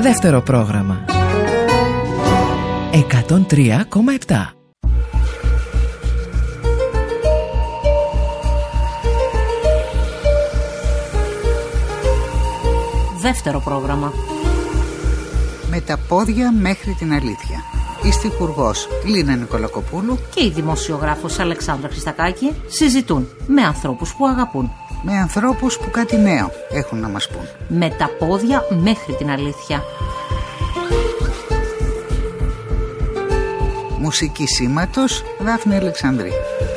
Δεύτερο πρόγραμμα 103,7. Δεύτερο πρόγραμμα. Με τα πόδια μέχρι την αλήθεια. Η στιχουργός Λίνα Νικολακοπούλου και η δημοσιογράφος Αλεξάνδρα Χριστακάκη συζητούν με ανθρώπους που αγαπούν. Με ανθρώπους που κάτι νέο έχουν να μας πούν. Με τα πόδια μέχρι την αλήθεια. Μουσική σήματος Δάφνη Αλεξανδρή.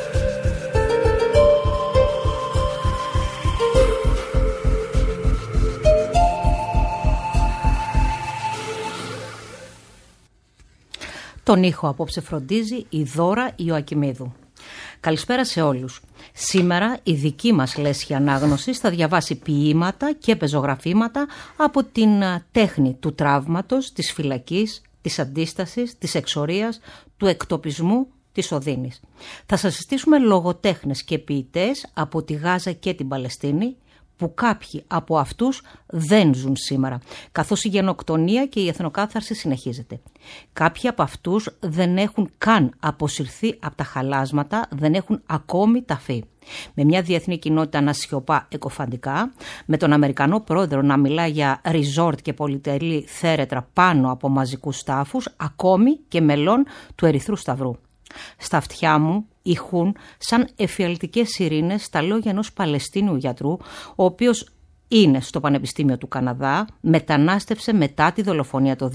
Τον ήχο απόψε φροντίζει η Δώρα Ιωακημίδου. Καλησπέρα σε όλους. Σήμερα η δική μας λέσχη ανάγνωσης θα διαβάσει ποίηματα και πεζογραφήματα από την τέχνη του τραύματος, της φυλακής, της αντίστασης, της εξορίας, του εκτοπισμού, της οδύνης. Θα σας συστήσουμε λογοτέχνες και ποιητές από τη Γάζα και την Παλαιστίνη, που κάποιοι από αυτούς δεν ζουν σήμερα, καθώς η γενοκτονία και η εθνοκάθαρση συνεχίζεται. Κάποιοι από αυτούς δεν έχουν καν αποσυρθεί από τα χαλάσματα, δεν έχουν ακόμη ταφεί. Με μια διεθνή κοινότητα να σιωπά εκοφαντικά, με τον Αμερικανό πρόεδρο να μιλά για resort και πολυτελή θέρετρα πάνω από μαζικούς τάφους, ακόμη και μελών του Ερυθρού Σταυρού. Στα αυτιά μου ηχούν σαν εφιαλτικές σιρήνες τα λόγια ενός Παλαιστίνιου γιατρού, ο οποίος είναι στο Πανεπιστήμιο του Καναδά, μετανάστευσε μετά τη δολοφονία το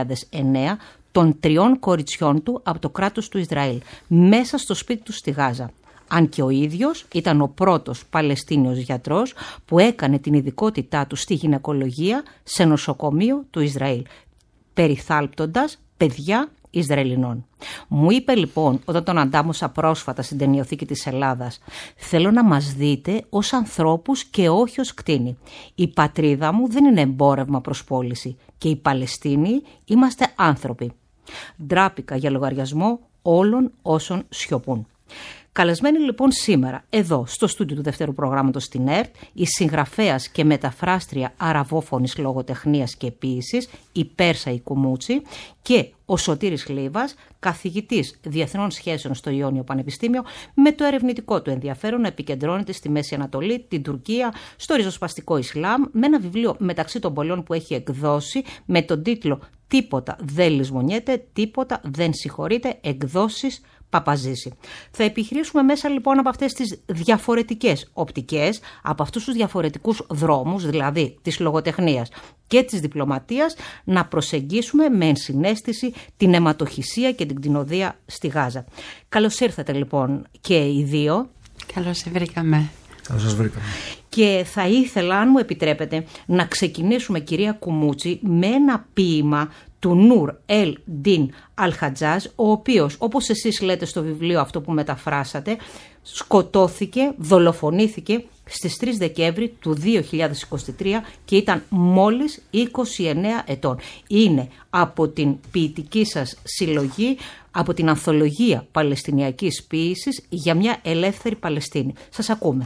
2009 των 3 κοριτσιών του από το κράτος του Ισραήλ, μέσα στο σπίτι του στη Γάζα. Αν και ο ίδιος ήταν ο πρώτος Παλαιστίνιος γιατρός που έκανε την ειδικότητά του στη γυναικολογία σε νοσοκομείο του Ισραήλ, περιθάλπτοντας παιδιά Ισραηλινών. Μου είπε λοιπόν, όταν τον αντάμωσα πρόσφατα στην Ταινιοθήκη της Ελλάδας, θέλω να μας δείτε ως ανθρώπους και όχι ως κτήνη. Η πατρίδα μου δεν είναι εμπόρευμα προς πώληση και οι Παλαιστίνοι είμαστε άνθρωποι. Ντράπηκα για λογαριασμό όλων όσων σιωπούν. Καλεσμένη λοιπόν σήμερα εδώ στο στούντιο του δεύτερου προγράμματος στην ΕΡΤ η συγγραφέας και μεταφράστρια αραβόφωνης λογοτεχνίας και ποίησης η Πέρσα η Κουμούτσι και ο Σωτήρης Λίβας, καθηγητής διεθνών σχέσεων στο Ιόνιο Πανεπιστήμιο, με το ερευνητικό του ενδιαφέρον να επικεντρώνεται στη Μέση Ανατολή, την Τουρκία, στο ριζοσπαστικό Ισλάμ, με ένα βιβλίο μεταξύ των πολλών που έχει εκδώσει με τον τίτλο «Τίποτα δεν λησμονιέται, τίποτα δεν συγχωρείται», εκδόσεις Παπαζήση. Θα επιχειρήσουμε μέσα λοιπόν από αυτές τις διαφορετικές οπτικές, από αυτούς τους διαφορετικούς δρόμους, δηλαδή της λογοτεχνίας και της διπλωματίας, να προσεγγίσουμε με ενσυναίσθηση την αιματοχυσία και την κτηνοδία στη Γάζα. Καλώς ήρθατε λοιπόν και οι δύο. Καλώς σε βρήκαμε. Καλώς σας βρήκαμε. Και θα ήθελα, αν μου επιτρέπετε, να ξεκινήσουμε, κυρία Κουμούτσι, με ένα ποίημα του Νούρ Ελ Ντίν Αλχατζάζ, ο οποίος, όπως εσείς λέτε στο βιβλίο αυτό που μεταφράσατε, σκοτώθηκε, δολοφονήθηκε στις 3 Δεκέμβρη του 2023 και ήταν μόλις 29 ετών. Είναι από την ποιητική σας συλλογή, από την ανθολογία Παλαιστινιακής ποίησης για μια ελεύθερη Παλαιστίνη. Σας ακούμε.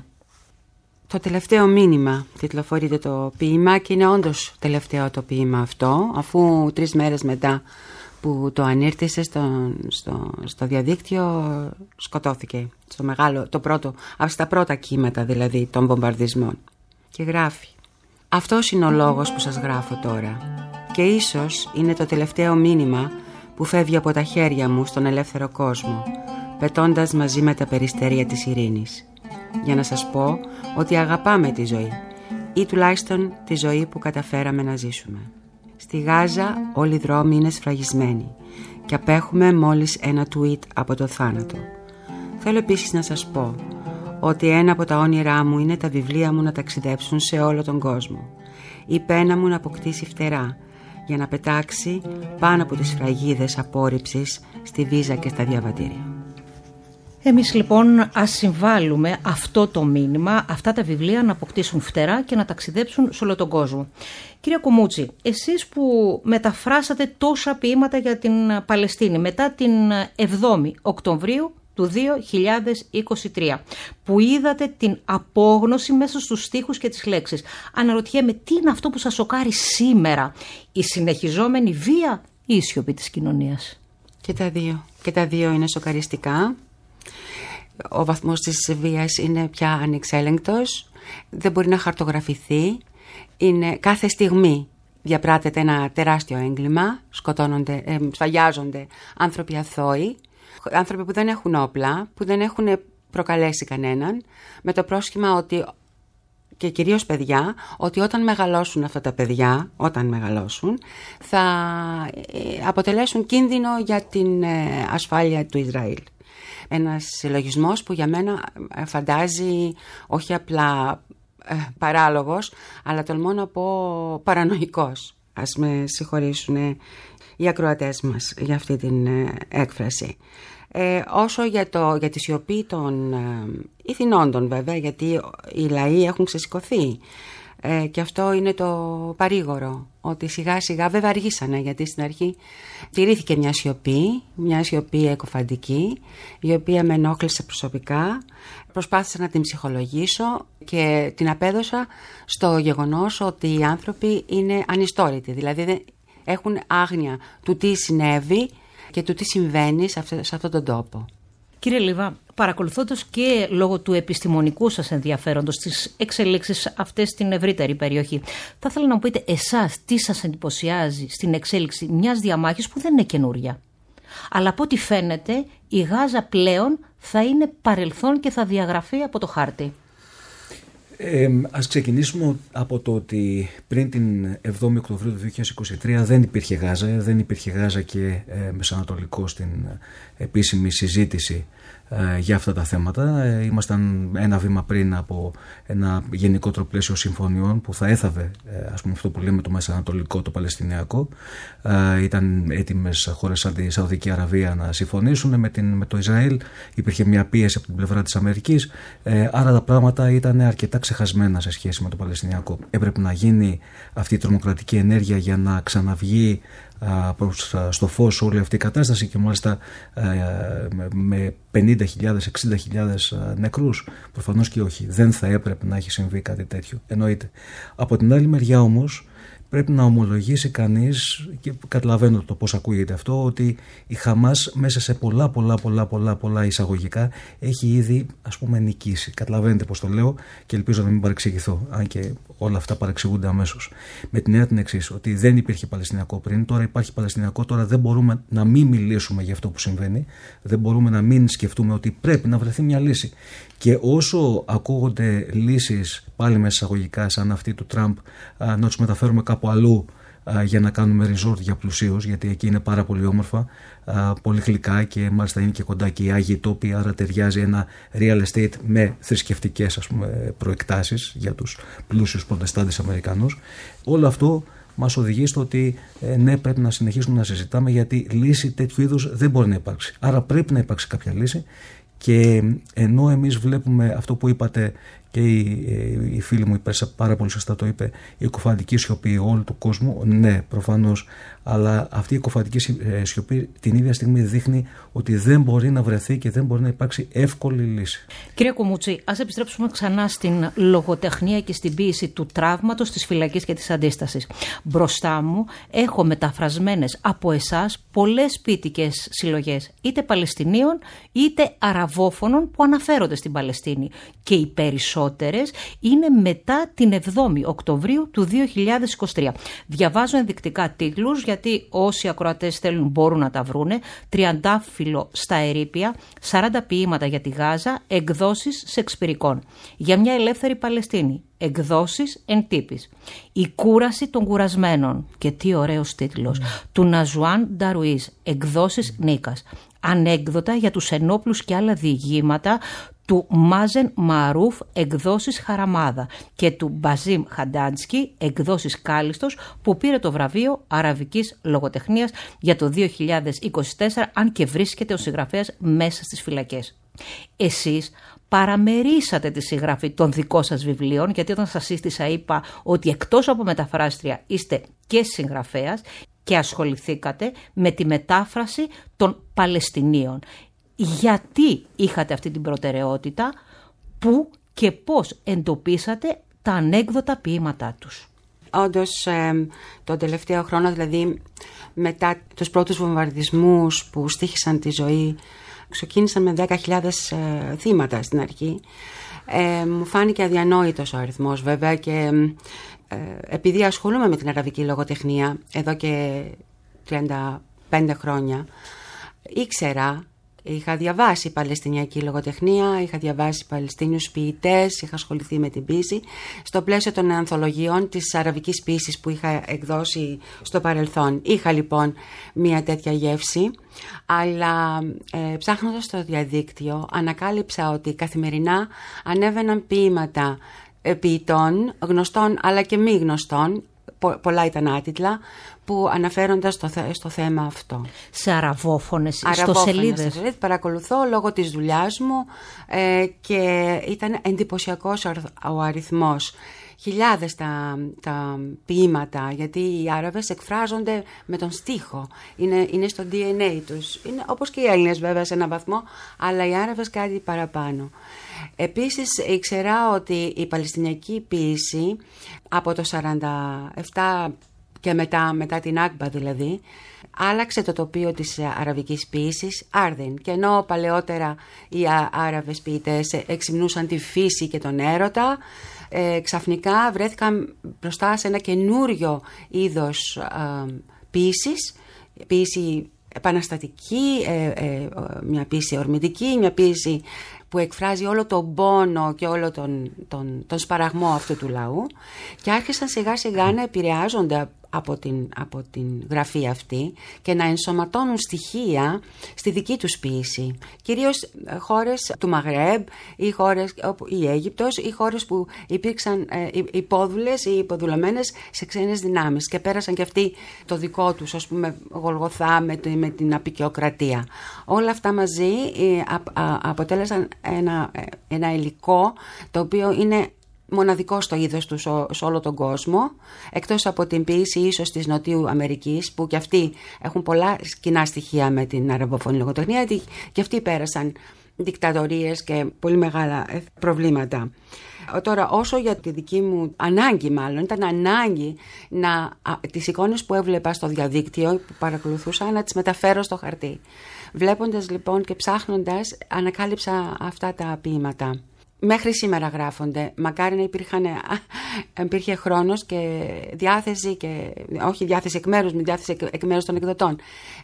Το τελευταίο μήνυμα τιτλοφορείται το ποίημα και είναι όντως τελευταίο το ποίημα αυτό, αφού 3 μέρες μετά που το ανήρτησε στο διαδίκτυο σκοτώθηκε στα πρώτα κύματα δηλαδή των βομβαρδισμών. Και γράφει: «Αυτός είναι ο λόγος που σας γράφω τώρα και ίσως είναι το τελευταίο μήνυμα που φεύγει από τα χέρια μου στον ελεύθερο κόσμο, πετώντας μαζί με τα περιστέρια της ειρήνης. Για να σας πω ότι αγαπάμε τη ζωή ή τουλάχιστον τη ζωή που καταφέραμε να ζήσουμε. Στη Γάζα όλοι οι δρόμοι είναι σφραγισμένοι και απέχουμε μόλις ένα tweet από το θάνατο. Θέλω επίσης να σας πω ότι ένα από τα όνειρά μου είναι τα βιβλία μου να ταξιδέψουν σε όλο τον κόσμο. Η πένα μου να αποκτήσει φτερά για να πετάξει πάνω από τις σφραγίδες απόρριψης στη βίζα και στα διαβατήρια». Εμείς λοιπόν ας συμβάλλουμε αυτό το μήνυμα, αυτά τα βιβλία να αποκτήσουν φτερά και να ταξιδέψουν σε όλο τον κόσμο. Κυρία Κουμούτσι, εσείς που μεταφράσατε τόσα ποίηματα για την Παλαιστίνη μετά την 7η Οκτωβρίου του 2023, που είδατε την απόγνωση μέσα στους στίχους και τις λέξεις. Αναρωτιέμαι, τι είναι αυτό που σας σοκάρει σήμερα, η συνεχιζόμενη βία ή η σιωπή της κοινωνίας? Και τα δύο. Και τα δύο είναι σοκαριστικά. Ο βαθμός της βίας είναι πια ανεξέλεγκτος, δεν μπορεί να χαρτογραφηθεί. Κάθε στιγμή διαπράττεται ένα τεράστιο έγκλημα, σκοτώνονται, σφαγιάζονται άνθρωποι αθώοι, άνθρωποι που δεν έχουν όπλα, που δεν έχουν προκαλέσει κανέναν, με το πρόσχημα ότι, και κυρίως παιδιά, ότι όταν μεγαλώσουν αυτά τα παιδιά, θα αποτελέσουν κίνδυνο για την ασφάλεια του Ισραήλ. Ένας συλλογισμός που για μένα φαντάζει όχι απλά παράλογος, αλλά τολμώ να πω παρανοϊκός. Ας με συγχωρήσουν οι ακροατές μας για αυτή την έκφραση. Όσο για τη σιωπή των ηθινόντων, βέβαια, γιατί οι λαοί έχουν ξεσηκωθεί. Και αυτό είναι το παρήγορο, ότι σιγά σιγά, βέβαια αργήσανε, γιατί στην αρχή τηρήθηκε μια σιωπή εκοφαντική, η οποία με ενόχλησε προσωπικά. Προσπάθησα να την ψυχολογήσω και την απέδωσα στο γεγονός ότι οι άνθρωποι είναι ανιστόρητοι, δηλαδή έχουν άγνοια του τι συνέβη και του τι συμβαίνει σε αυτόν τον τόπο. Κύριε Λίβα, παρακολουθώντας και λόγω του επιστημονικού σας ενδιαφέροντος τις εξελίξεις αυτές στην ευρύτερη περιοχή, θα ήθελα να μου πείτε εσάς τι σας εντυπωσιάζει στην εξέλιξη μιας διαμάχης που δεν είναι καινούρια. Αλλά από ό,τι φαίνεται η Γάζα πλέον θα είναι παρελθόν και θα διαγραφεί από το χάρτη. Ας ξεκινήσουμε από το ότι πριν την 7η Οκτωβρίου του 2023 δεν υπήρχε Γάζα και Μεσανατολικό στην επίσημη συζήτηση για αυτά τα θέματα. Ήμασταν ένα βήμα πριν από ένα γενικότερο πλαίσιο συμφωνιών που θα έθαβε αυτό που λέμε το Μεσανατολικό, το Παλαιστινιακό. Ήταν έτοιμες χώρες σαν τη Σαουδική Αραβία να συμφωνήσουν με το Ισραήλ. Υπήρχε μια πίεση από την πλευρά της Αμερικής, άρα τα πράγματα ήταν αρκετά ξεχασμένα σε σχέση με το Παλαιστινιακό. Έπρεπε να γίνει αυτή η τρομοκρατική ενέργεια για να ξαναβγεί στο φως όλη αυτή η κατάσταση, και μάλιστα με 50.000, 60.000 νεκρούς. Προφανώς και όχι, δεν θα έπρεπε να έχει συμβεί κάτι τέτοιο, εννοείται. Από την άλλη μεριά όμως πρέπει να ομολογήσει κανείς, και καταλαβαίνω το πώς ακούγεται αυτό, ότι η Χαμάς μέσα σε πολλά εισαγωγικά έχει ήδη νικήσει. Καταλαβαίνετε πώς το λέω και ελπίζω να μην παρεξηγηθώ, αν και όλα αυτά παρεξηγούνται αμέσως. Με την έννοια την εξής, ότι δεν υπήρχε Παλαιστινιακό πριν, τώρα υπάρχει Παλαιστινιακό, τώρα δεν μπορούμε να μην μιλήσουμε για αυτό που συμβαίνει, δεν μπορούμε να μην σκεφτούμε ότι πρέπει να βρεθεί μια λύση. Και όσο ακούγονται λύσεις πάλι μέσα εισαγωγικά σαν αυτή του Τραμπ, να τους μεταφέρουμε κάπου αλλού για να κάνουμε resort για πλουσίους, γιατί εκεί είναι πάρα πολύ όμορφα, πολύ γλυκά και μάλιστα είναι και κοντά και οι Άγιοι τόποι, άρα ταιριάζει ένα real estate με θρησκευτικές προεκτάσεις για τους πλούσιους προτεστάντες Αμερικανούς. Όλο αυτό μας οδηγεί στο ότι ναι, πρέπει να συνεχίσουμε να συζητάμε, γιατί λύση τέτοιου είδους δεν μπορεί να υπάρξει. Άρα πρέπει να υπάρξει κάποια λύση. Και ενώ εμείς βλέπουμε αυτό που είπατε, και η φίλη μου πάρα πολύ σωστά το είπε, η εκοφαντική σιωπή όλου του κόσμου, ναι, προφανώς, αλλά αυτή η εκοφαντική σιωπή την ίδια στιγμή δείχνει ότι δεν μπορεί να βρεθεί και δεν μπορεί να υπάρξει εύκολη λύση. Κύριε Κουμούτσι, ας επιστρέψουμε ξανά στην λογοτεχνία και στην ποίηση του τραύματος, της φυλακής και της αντίστασης. Μπροστά μου έχω μεταφρασμένες από εσάς πολλές ποιητικές συλλογές, είτε Παλαιστινίων είτε Αραβόφωνων, που αναφέρονται στην Παλαιστίνη, και οι περισσότερες είναι μετά την 7η Οκτωβρίου του 2023. Διαβάζω ενδεικτικά τίτλους, γιατί όσοι ακροατές θέλουν μπορούν να τα βρούνε. Τριαντάφυλλο στα ερείπια, 40 ποίηματα για τη Γάζα, εκδόσεις Σεξπυρικών. Για μια ελεύθερη Παλαιστίνη, εκδόσεις εν τύπης. Η κούραση των κουρασμένων, και τι ωραίος τίτλος, του Ναζουάν Νταρουίζ, εκδόσεις Νίκας. Ανέκδοτα για τους ενόπλους και άλλα διηγήματα του Μάζεν Μαρούφ, εκδόσεις Χαραμάδα, και του Μπαζίμ Χαντάντσκι, εκδόσεις Κάλιστος, που πήρε το βραβείο Αραβικής Λογοτεχνίας για το 2024, αν και βρίσκεται ο συγγραφέας μέσα στις φυλακές. Εσείς παραμερίσατε τη συγγραφή των δικών σας βιβλίων, γιατί όταν σας σύστησα είπα ότι εκτός από μεταφράστρια είστε και συγγραφέας, και ασχοληθήκατε με τη μετάφραση των Παλαιστινίων. γιατί είχατε αυτή την προτεραιότητα, πού και πώς εντοπίσατε τα ανέκδοτα ποίηματά τους. Όντως, τον τελευταίο χρόνο, δηλαδή μετά τους πρώτους βομβαρδισμούς που στοίχησαν τη ζωή, ξεκίνησαν με 10.000 θύματα στην αρχή. Μου φάνηκε αδιανόητος ο αριθμός, βέβαια, και επειδή ασχολούμαι με την αραβική λογοτεχνία εδώ και 35 χρόνια, ήξερα, είχα διαβάσει παλαιστινιακή λογοτεχνία, είχα διαβάσει παλαιστίνιους ποιητές, είχα ασχοληθεί με την ποίηση στο πλαίσιο των ανθολογιών της αραβικής ποίησης που είχα εκδώσει στο παρελθόν. Είχα λοιπόν μια τέτοια γεύση, αλλά ψάχνοντας στο διαδίκτυο ανακάλυψα ότι καθημερινά ανέβαιναν ποίηματα ποιητών, γνωστών αλλά και μη γνωστών, πολλά ήταν άτιτλα, που αναφέρονταν στο θέμα αυτό. Σε αραβόφωνες ιστοσελίδες. Παρακολουθώ λόγω της δουλειάς μου και ήταν εντυπωσιακός ο αριθμός. Χιλιάδες τα ποίηματα, γιατί οι Άραβες εκφράζονται με τον στίχο. Είναι στο DNA τους. Είναι όπως και οι Έλληνες βέβαια σε έναν βαθμό, αλλά οι Άραβες κάτι παραπάνω. Επίσης ήξερα ότι η παλαιστινιακή ποίηση από το 1947 και μετά την Άγκμπα δηλαδή, άλλαξε το τοπίο της αραβικής ποίησης άρδιν. Και ενώ παλαιότερα οι Άραβες ποιητές εξυμνούσαν τη φύση και τον έρωτα, ξαφνικά βρέθηκαν μπροστά σε ένα καινούριο είδος ποίησης, ποίηση επαναστατική, μια ποίηση ορμητική, μια ποίηση που εκφράζει όλο τον πόνο και όλο τον σπαραγμό αυτού του λαού, και άρχισαν σιγά σιγά να επηρεάζονται από την γραφή αυτή και να ενσωματώνουν στοιχεία στη δική τους ποίηση. Κυρίως χώρες του Μαγρέμπ ή χώρες όπως η Αίγυπτος ή χώρες που υπήρξαν υπόδουλες ή υποδουλωμένες σε ξένες δυνάμεις και πέρασαν και αυτοί το δικό τους, ας πούμε, Γολγοθά με την αποικιοκρατία. Όλα αυτά μαζί αποτέλεσαν ένα υλικό το οποίο είναι μοναδικό στο είδος του σε όλο τον κόσμο, εκτός από την ποίηση ίσως της Νοτιού Αμερικής, που και αυτοί έχουν πολλά κοινά στοιχεία με την αραβόφωνη λογοτεχνία, και αυτοί πέρασαν δικτατορίες και πολύ μεγάλα προβλήματα. Τώρα, όσο για τη δική μου ανάγκη, μάλλον ήταν ανάγκη τις εικόνες που έβλεπα στο διαδίκτυο, που παρακολουθούσα, να τις μεταφέρω στο χαρτί. Βλέποντας λοιπόν και ψάχνοντας, ανακάλυψα αυτά τα ποίηματα. Μέχρι σήμερα γράφονται. Μακάρι να υπήρχε χρόνος και διάθεση, όχι διάθεση εκ μέρους, μην διάθεση εκ μέρους των εκδοτών,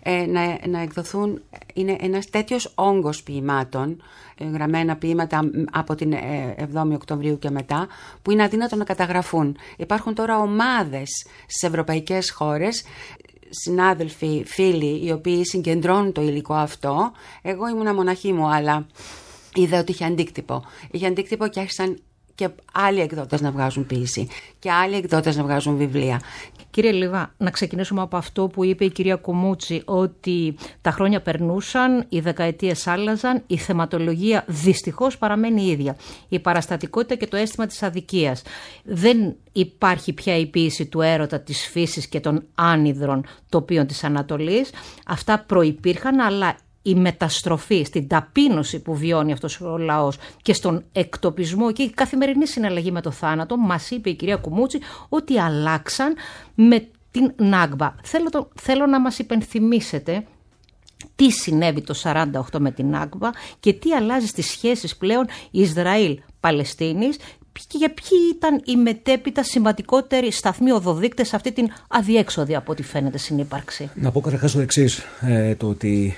να εκδοθούν. Είναι ένας τέτοιος όγκος ποιημάτων, γραμμένα ποίηματα από την 7η Οκτωβρίου και μετά, που είναι αδύνατο να καταγραφούν. Υπάρχουν τώρα ομάδες στις ευρωπαϊκές χώρες, συνάδελφοι, φίλοι, οι οποίοι συγκεντρώνουν το υλικό αυτό. Εγώ ήμουνα μοναχή μου, αλλά είδα ότι είχε αντίκτυπο. Είχε αντίκτυπο και άρχισαν και άλλοι εκδότες να βγάζουν ποίηση και άλλοι εκδότες να βγάζουν βιβλία. Κύριε Λιβά, να ξεκινήσουμε από αυτό που είπε η κυρία Κουμούτσι, ότι τα χρόνια περνούσαν, οι δεκαετίες άλλαζαν, η θεματολογία δυστυχώς παραμένει ίδια. Η παραστατικότητα και το αίσθημα της αδικίας. Δεν υπάρχει πια η ποίηση του έρωτα, της φύσης και των άνυδρων τοπίων της Ανατολής. Αυτά προϋπήρχαν, αλλά η μεταστροφή στην ταπείνωση που βιώνει αυτός ο λαός και στον εκτοπισμό και η καθημερινή συναλλαγή με το θάνατο, μας είπε η κυρία Κουμούτσι ότι αλλάξαν με την Νάγκμπα. Θέλω να μας υπενθυμίσετε τι συνέβη το 1948 με την Νάγκμπα και τι αλλάζει στις σχέσεις πλέον Ισραήλ-Παλαιστίνης και για ποιοι ήταν οι μετέπειτα σημαντικότεροι σταθμοί οδοδείκτες σε αυτή την αδιέξοδη, από ό,τι φαίνεται, συνύπαρξη. Να πω καταρχάς το εξής, το ότι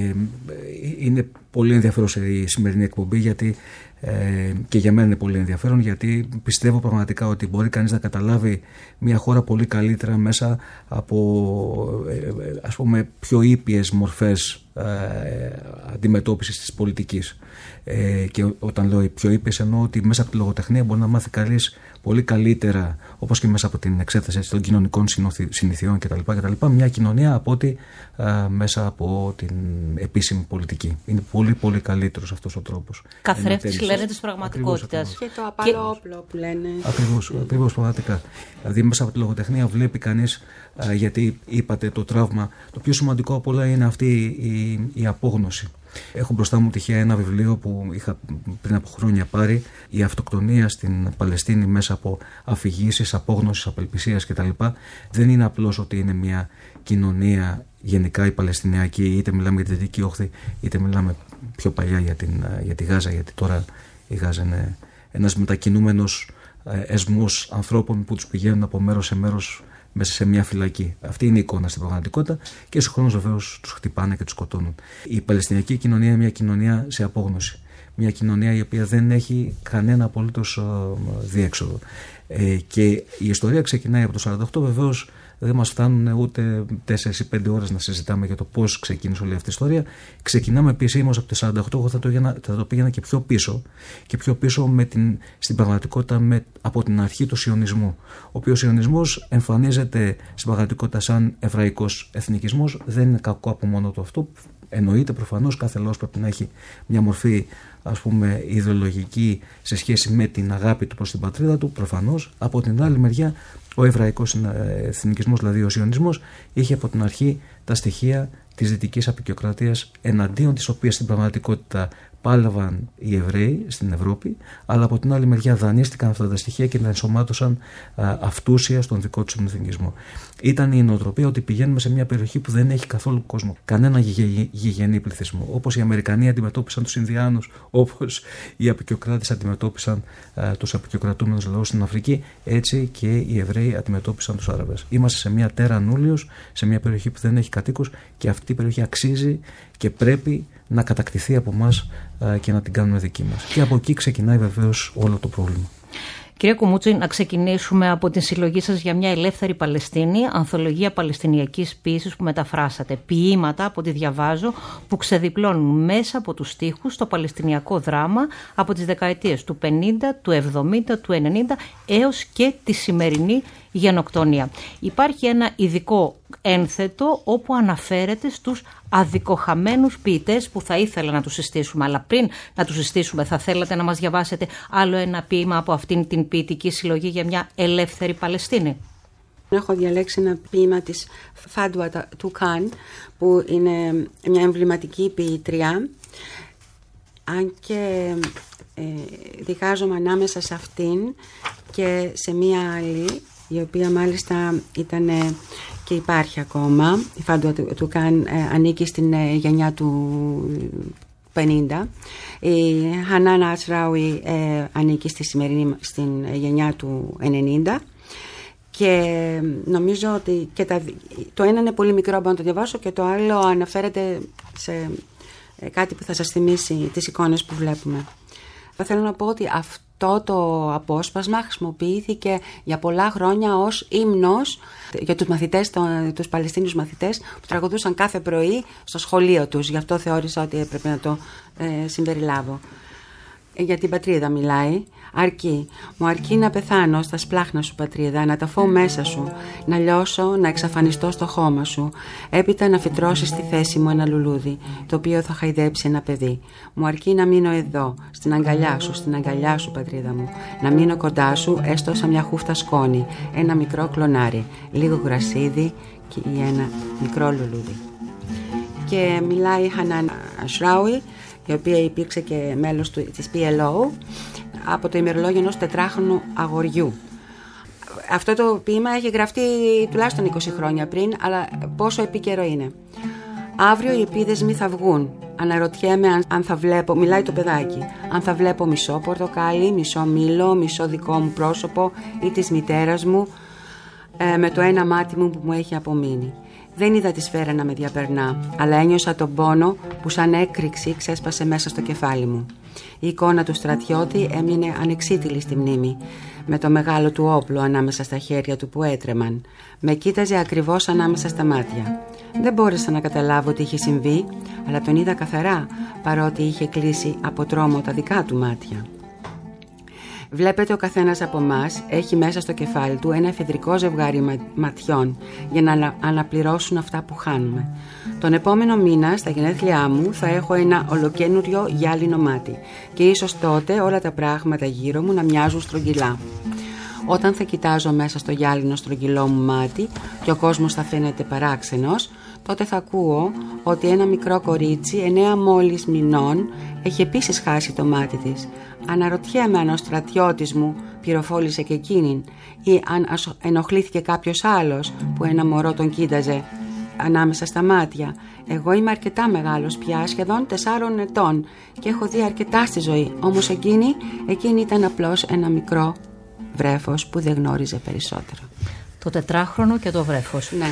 είναι πολύ ενδιαφέρουσα η σημερινή εκπομπή, γιατί και για μένα είναι πολύ ενδιαφέρον, γιατί πιστεύω πραγματικά ότι μπορεί κανείς να καταλάβει μια χώρα πολύ καλύτερα μέσα από ας πούμε πιο ήπιες μορφές αντιμετώπισης της πολιτικής. Και όταν λέω πιο ήπιες, εννοώ ότι μέσα από τη λογοτεχνία μπορεί να μάθει κανείς πολύ καλύτερα, όπως και μέσα από την εξέταση των κοινωνικών συνηθιών κτλ. Μια κοινωνία από ότι μέσα από την επίσημη πολιτική. Είναι πολύ πολύ καλύτερος αυτός ο τρόπος. Καθρέφτης λένε της πραγματικότητας. Και το απαλό όπλο που λένε. Ακριβώς, πραγματικά. Δηλαδή μέσα από τη λογοτεχνία βλέπει κανείς, γιατί είπατε το τραύμα, το πιο σημαντικό από όλα είναι αυτή η απόγνωση. Έχω μπροστά μου τυχαία ένα βιβλίο που είχα πριν από χρόνια πάρει, «Η αυτοκτονία στην Παλαιστίνη μέσα από αφηγήσεις, απόγνωσης, απελπισίας κτλ». Δεν είναι απλώς ότι είναι μια κοινωνία γενικά η Παλαιστινιακή, είτε μιλάμε για τη Δυτική Όχθη, είτε μιλάμε πιο παλιά για τη Γάζα, γιατί τώρα η Γάζα είναι ένας μετακινούμενος εσμός ανθρώπων που τους πηγαίνουν από μέρος σε μέρος μέσα σε μια φυλακή. Αυτή είναι η εικόνα στην πραγματικότητα και συγχρόνως βεβαίως τους χτυπάνε και τους σκοτώνουν. Η Παλαιστινιακή κοινωνία είναι μια κοινωνία σε απόγνωση. Μια κοινωνία η οποία δεν έχει κανένα απολύτως διέξοδο. Και η ιστορία ξεκινάει από το 1948, βεβαίως. Δεν μας φτάνουν ούτε 4 ή 5 ώρες να συζητάμε για το πώς ξεκίνησε όλη αυτή η ιστορία. Ξεκινάμε επισήμως από το 1948, εγώ θα το πήγαινα και πιο πίσω. Και πιο πίσω στην πραγματικότητα από την αρχή του σιωνισμού. Ο οποίος σιωνισμός εμφανίζεται στην πραγματικότητα σαν εβραϊκός εθνικισμός. Δεν είναι κακό από μόνο του αυτό. Εννοείται προφανώς κάθε λαός πρέπει να έχει μια μορφή, ας πούμε, ιδεολογική σε σχέση με την αγάπη του προς την πατρίδα του, προφανώς. Από την άλλη μεριά, ο εβραϊκός εθνικισμός, δηλαδή ο σιωνισμός, είχε από την αρχή τα στοιχεία της δυτικής αποικιοκρατίας, εναντίον της οποίας στην πραγματικότητα πάλευαν οι Εβραίοι στην Ευρώπη, αλλά από την άλλη μεριά δανείστηκαν αυτά τα στοιχεία και τα ενσωμάτωσαν αυτούσια στον δικό τους εθνικισμό. Ήταν η νοοτροπία ότι πηγαίνουμε σε μια περιοχή που δεν έχει καθόλου κόσμο, κανένα γηγενή πληθυσμό. Όπως οι Αμερικανοί αντιμετώπισαν τους Ινδιάνους, όπως οι αποικιοκράτες αντιμετώπισαν τους αποικιοκρατούμενους λαούς στην Αφρική, έτσι και οι Εβραίοι αντιμετώπισαν τους Άραβες. Είμαστε σε μια τέρα νούλιος, σε μια περιοχή που δεν έχει κατοίκους και αυτή η περιοχή αξίζει και πρέπει να κατακτηθεί από εμάς και να την κάνουμε δική μας. Και από εκεί ξεκινάει βεβαίως όλο το πρόβλημα. Κυρία Κουμούτση, να ξεκινήσουμε από την συλλογή σας για μια ελεύθερη Παλαιστίνη, ανθολογία παλαιστινιακής ποίησης που μεταφράσατε. Ποίηματα, από ό,τι διαβάζω, που ξεδιπλώνουν μέσα από τους στίχους το παλαιστινιακό δράμα από τις δεκαετίες του 50, του 70, του 90 έως και τη σημερινή γενοκτονία. Υπάρχει ένα ειδικό ένθετο όπου αναφέρεται στους αδικοχαμένους ποιητές που θα ήθελα να τους συστήσουμε. Αλλά πριν να τους συστήσουμε, θα θέλατε να μας διαβάσετε άλλο ένα ποίημα από αυτήν την ποιητική συλλογή για μια ελεύθερη Παλαιστίνη? Έχω διαλέξει ένα ποίημα της Φάντουα Τουκάν, που είναι μια εμβληματική ποιήτρια, αν και δικάζομαι ανάμεσα σε αυτήν και σε μία άλλη, η οποία μάλιστα ήταν και υπάρχει ακόμα. Η Φάντουα Τουκάν ανήκει στην γενιά του 50. Η Χανάν Ατσράουι ανήκει στην γενιά του 90. Και νομίζω ότι και το ένα είναι πολύ μικρό, μπορώ να το διαβάσω, και το άλλο αναφέρεται σε κάτι που θα σας θυμίσει τις εικόνες που βλέπουμε. Θα θέλω να πω ότι αυτό το απόσπασμα χρησιμοποιήθηκε για πολλά χρόνια ως ύμνος για τους μαθητές, τους Παλαιστίνιους μαθητές που τραγουδούσαν κάθε πρωί στο σχολείο τους. Γι' αυτό θεώρησα ότι έπρεπε να το συμπεριλάβω. Για την πατρίδα μιλάει. Μου αρκεί να πεθάνω στα σπλάχνα σου, πατρίδα, να ταφώ μέσα σου, να λιώσω, να εξαφανιστώ στο χώμα σου, έπειτα να φυτρώσει στη θέση μου ένα λουλούδι, το οποίο θα χαϊδέψει ένα παιδί. Μου αρκεί να μείνω εδώ, στην αγκαλιά σου, πατρίδα μου, να μείνω κοντά σου, έστω σαν μια χούφτα σκόνη, ένα μικρό κλονάρι, λίγο γρασίδι και ένα μικρό λουλούδι. Και μιλάει η Χανάν Ατσράουι, η οποία υπήρξε και μέλος της PLO, από το ημερολόγιο ενός 4χρονου αγοριού. Αυτό το ποίημα έχει γραφτεί τουλάχιστον 20 χρόνια πριν, αλλά πόσο επίκαιρο είναι. Αύριο οι επίδεσμοι θα βγουν. Αναρωτιέμαι αν θα βλέπω, μιλάει το παιδάκι, αν θα βλέπω μισό πορτοκάλι, μισό μήλο, μισό δικό μου πρόσωπο ή της μητέρας μου, με το ένα μάτι μου που μου έχει απομείνει. Δεν είδα τη σφαίρα να με διαπερνά, αλλά ένιωσα τον πόνο που σαν έκρηξη ξέσπασε μέσα στο κεφάλι μου. Η εικόνα του στρατιώτη έμεινε ανεξίτηλη στη μνήμη, με το μεγάλο του όπλο ανάμεσα στα χέρια του που έτρεμαν. Με κοίταζε ακριβώς ανάμεσα στα μάτια. Δεν μπόρεσα να καταλάβω τι είχε συμβεί, αλλά τον είδα καθαρά, παρότι είχε κλείσει από τρόμο τα δικά του μάτια. Βλέπετε, ο καθένας από εμάς έχει μέσα στο κεφάλι του ένα εφεδρικό ζευγάρι ματιών για να αναπληρώσουν αυτά που χάνουμε. Τον επόμενο μήνα, στα γενέθλιά μου, θα έχω ένα ολοκένουριο γυάλινο μάτι και ίσως τότε όλα τα πράγματα γύρω μου να μοιάζουν στρογγυλά. Όταν θα κοιτάζω μέσα στο γυάλινο στρογγυλό μου μάτι και ο κόσμος θα φαίνεται παράξενος, τότε θα ακούω ότι ένα μικρό κορίτσι 9 μόλις μηνών έχει επίσης χάσει το μάτι της. Αναρωτιέμαι αν ο στρατιώτης μου πυροφόλησε και εκείνην ή αν ενοχλήθηκε κάποιος άλλος που ένα μωρό τον κοίταζε ανάμεσα στα μάτια. Εγώ είμαι αρκετά μεγάλος πια, σχεδόν 4 ετών, και έχω δει αρκετά στη ζωή. Όμως εκείνη ήταν απλώς ένα μικρό βρέφος που δεν γνώριζε περισσότερο. Το 4χρονο και το βρέφος. Ναι.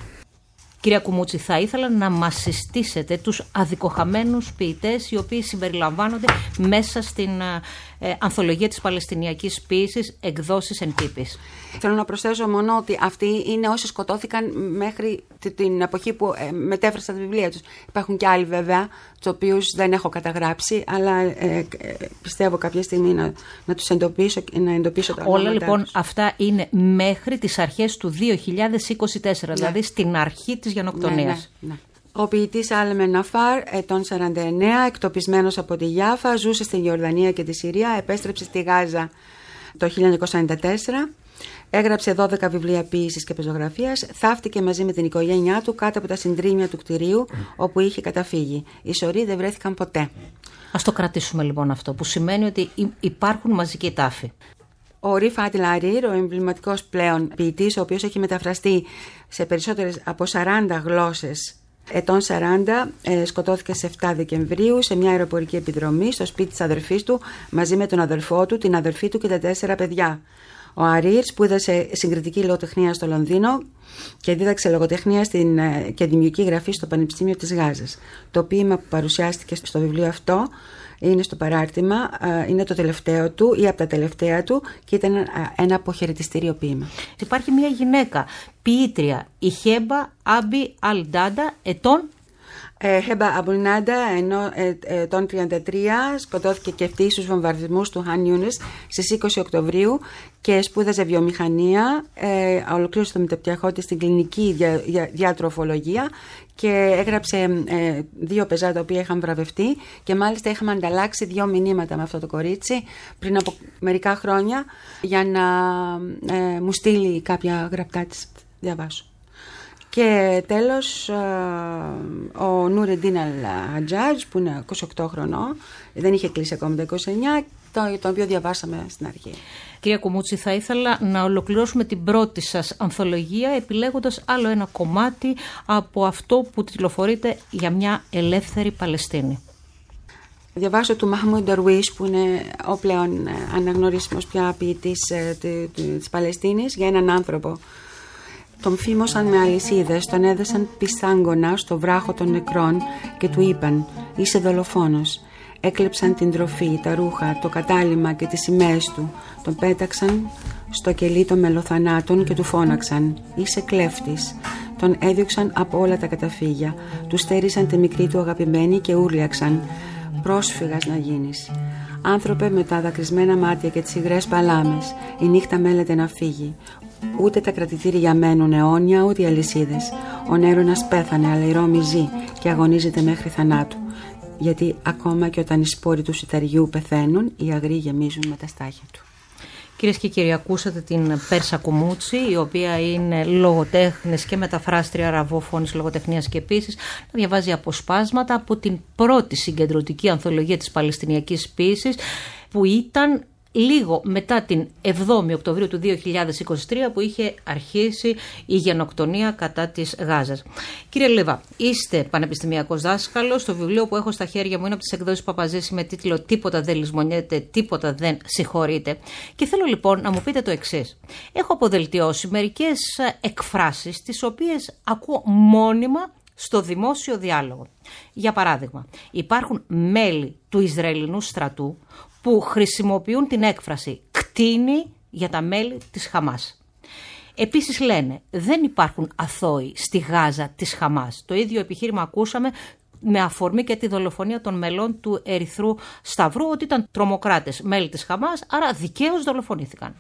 Κυρία Κουμούτση, θα ήθελα να μας συστήσετε τους αδικοχαμένους ποιητές οι οποίοι συμπεριλαμβάνονται μέσα στην ανθολογία της Παλαιστινιακής ποίησης, εκδόσεις εν πίπης. Θέλω να προσθέσω μόνο ότι αυτοί είναι όσοι σκοτώθηκαν μέχρι την εποχή που μετέφρασαν τα βιβλία τους. Υπάρχουν και άλλοι βέβαια, τους οποίους δεν έχω καταγράψει, αλλά πιστεύω κάποια στιγμή να τους εντοπίσω και να εντοπίσω τα ονόματα. Όλα λοιπόν τους. αυτά είναι μέχρι τις αρχές του 2024, δηλαδή στην αρχή της γενοκτονίας. Ναι. Ο ποιητής Άλμεν Ναφάρ, ετών 49, εκτοπισμένος από τη Γιάφα, ζούσε στην Ιορδανία και τη Συρία, επέστρεψε στη Γάζα το 1994, έγραψε 12 βιβλία ποίησης και πεζογραφίας, θαύτηκε μαζί με την οικογένειά του κάτω από τα συντρίμμια του κτηρίου όπου είχε καταφύγει. Οι σωροί δεν βρέθηκαν ποτέ. Ας το κρατήσουμε λοιπόν αυτό, που σημαίνει ότι υπάρχουν μαζικοί τάφοι. Ο Ρίφατ Λαρίρ, ο εμβληματικός πλέον ποιητής, ο οποίος έχει μεταφραστεί σε περισσότερες από 40 γλώσσες, ετών 40, σκοτώθηκε σε 7 Δεκεμβρίου σε μια αεροπορική επιδρομή στο σπίτι της αδερφής του μαζί με τον αδερφό του, την αδερφή του και τα 4 παιδιά. Ο Αρίρ σπούδασε συγκριτική λογοτεχνία στο Λονδίνο και δίδαξε λογοτεχνία και δημιουργική γραφή στο Πανεπιστήμιο της Γάζας. Το ποίημα που παρουσιάστηκε στο βιβλίο αυτό είναι στο παράρτημα, είναι το τελευταίο του ή από τα τελευταία του και ήταν ένα αποχαιρετιστήριο ποίημα. Υπάρχει μια γυναίκα ποιήτρια, η Χέμπα Άμπι Αλντάντα, ετών. Χέμπα Αμπουλνάντα, ετών 33, σκοτώθηκε και αυτή στους βομβαρδισμούς του Χαν Ιούνες στις 20 Οκτωβρίου και σπούδαζε βιομηχανία, ολοκλήρωσε το μεταπτυχιακό της στην κλινική διατροφολογία και έγραψε 2 πεζά τα οποία είχαν βραβευτεί και μάλιστα είχαμε ανταλλάξει 2 μηνύματα με αυτό το κορίτσι πριν από μερικά χρόνια για να μου στείλει κάποια γραπτά της, διαβάσω. Και τέλος ο Νουρεντίν Αλ-Χατζάτζ που είναι 28 χρονών, δεν είχε κλείσει ακόμα τα 29, το οποίο διαβάσαμε στην αρχή. Κυρία Κουμούτση, θα ήθελα να ολοκληρώσουμε την πρώτη σας ανθολογία επιλέγοντας άλλο ένα κομμάτι από αυτό που τιτλοφορείται για μια ελεύθερη Παλαιστίνη. Διαβάσω του Μαχμούντ Νταρουίς που είναι ο πλέον αναγνωρίσιμος πια ποιητής της Παλαιστίνης για έναν άνθρωπο. Τον φήμωσαν με αλυσίδες, τον έδεσαν πιστάγκωνα στο βράχο των νεκρών και του είπαν «Είσαι δολοφόνος». Έκλεψαν την τροφή, τα ρούχα, το κατάλημα και τις σημαίες του. Τον πέταξαν στο κελί των μελοθανάτων και του φώναξαν «Είσαι κλέφτης». Τον έδιωξαν από όλα τα καταφύγια. Του στέρισαν τη μικρή του αγαπημένη και ούρλιαξαν «Πρόσφυγας να γίνεις». Άνθρωπε με τα δακρυσμένα μάτια και τις υγρές παλάμες, η νύχτα μέλεται να φύγει. Ούτε τα κρατητήρια μένουν αιώνια, ούτε οι αλυσίδες. Ο Νέρονας πέθανε, αλλά η Ρώμη ζει και αγωνίζεται μέχρι θανάτου. Γιατί ακόμα και όταν οι σπόροι του σιταριού πεθαίνουν, οι αγροί γεμίζουν με τα στάχια του. Κυρίες και κύριοι, ακούσατε την Πέρσα Κουμούτση, η οποία είναι λογοτέχνης και μεταφράστρια αραβόφωνης λογοτεχνίας και επίσης να διαβάζει αποσπάσματα από την πρώτη συγκεντρωτική ανθολογία της Παλαιστινιακής ποίησης, που ήταν λίγο μετά την 7η Οκτωβρίου του 2023 που είχε αρχίσει η γενοκτονία κατά της Γάζας. Κύριε Λεβά, είστε πανεπιστημιακός δάσκαλος. Το βιβλίο που έχω στα χέρια μου είναι από τις εκδόσεις Παπαζήση με τίτλο «Τίποτα δεν λησμονιέται, τίποτα δεν συγχωρείται». Και θέλω λοιπόν να μου πείτε το εξής. Έχω αποδελτιώσει μερικές εκφράσεις τις οποίες ακούω μόνιμα στο δημόσιο διάλογο. Για παράδειγμα, υπάρχουν μέλη του Ισραηλινού στρατού που χρησιμοποιούν την έκφραση «κτίνη» για τα μέλη της Χαμάς. Επίσης λένε «δεν υπάρχουν αθώοι στη Γάζα της Χαμάς». Το ίδιο επιχείρημα ακούσαμε με αφορμή και τη δολοφονία των μελών του Ερυθρού Σταυρού, ότι ήταν τρομοκράτες μέλη της Χαμάς, άρα δικαίως δολοφονήθηκαν.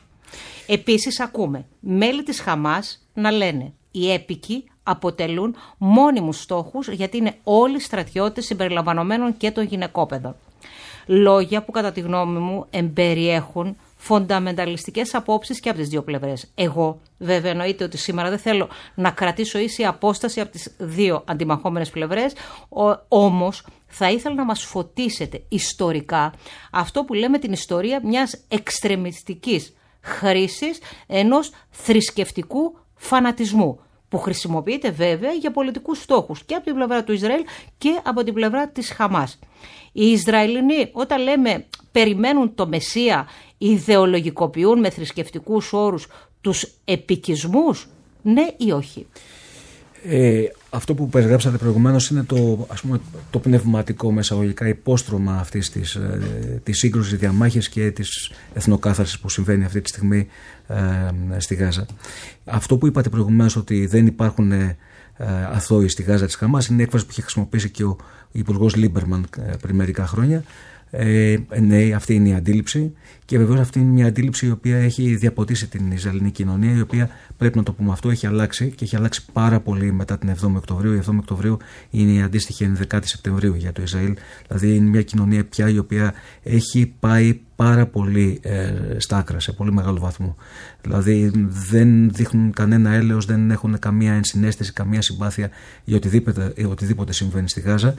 Επίσης ακούμε μέλη της Χαμάς να λένε «οι έπικοι αποτελούν μόνιμους στόχους γιατί είναι όλοι στρατιώτες συμπεριλαμβανομένων και των γυναικόπαιδων». Λόγια που κατά τη γνώμη μου εμπεριέχουν φονταμενταλιστικές απόψεις και από τις δύο πλευρές. Εγώ βέβαια εννοείται ότι σήμερα δεν θέλω να κρατήσω ίση απόσταση από τις δύο αντιμαχόμενες πλευρές, όμως θα ήθελα να μας φωτίσετε ιστορικά αυτό που λέμε την ιστορία μιας εξτρεμιστικής χρήσης ενός θρησκευτικού φανατισμού, που χρησιμοποιείται βέβαια για πολιτικούς στόχους και από την πλευρά του Ισραήλ και από την πλευρά της Χαμάς. Οι Ισραηλινοί, όταν λέμε περιμένουν το Μεσσία, ιδεολογικοποιούν με θρησκευτικούς όρους τους επικισμούς, ναι ή όχι? Αυτό που περιγράψατε προηγουμένως είναι το πνευματικό μεσαγωγικά υπόστρωμα αυτής της σύγκρουσης, διαμάχης και της εθνοκάθαρσης που συμβαίνει αυτή τη στιγμή στη Γάζα. Αυτό που είπατε προηγουμένως, ότι δεν υπάρχουν αθώοι στη Γάζα της Χαμάς, είναι έκφραση που είχε χρησιμοποιήσει και ο Υπουργός Λίμπερμαν πριν μερικά χρόνια. Ναι, αυτή είναι η αντίληψη, και βεβαίως αυτή είναι μια αντίληψη η οποία έχει διαποτίσει την Ισραηλινή κοινωνία, η οποία, πρέπει να το πούμε αυτό, έχει αλλάξει και έχει αλλάξει πάρα πολύ μετά την 7η Οκτωβρίου. Η 7η Οκτωβρίου είναι η αντίστοιχη 11η Σεπτεμβρίου για το Ισραήλ. Δηλαδή είναι μια κοινωνία πια η οποία έχει πάει πάρα πολύ στα άκρα, σε πολύ μεγάλο βαθμό. Δηλαδή δεν δείχνουν κανένα έλεος, δεν έχουν καμία ενσυναίσθηση, καμία συμπάθεια για οτιδήποτε συμβαίνει στη Γάζα.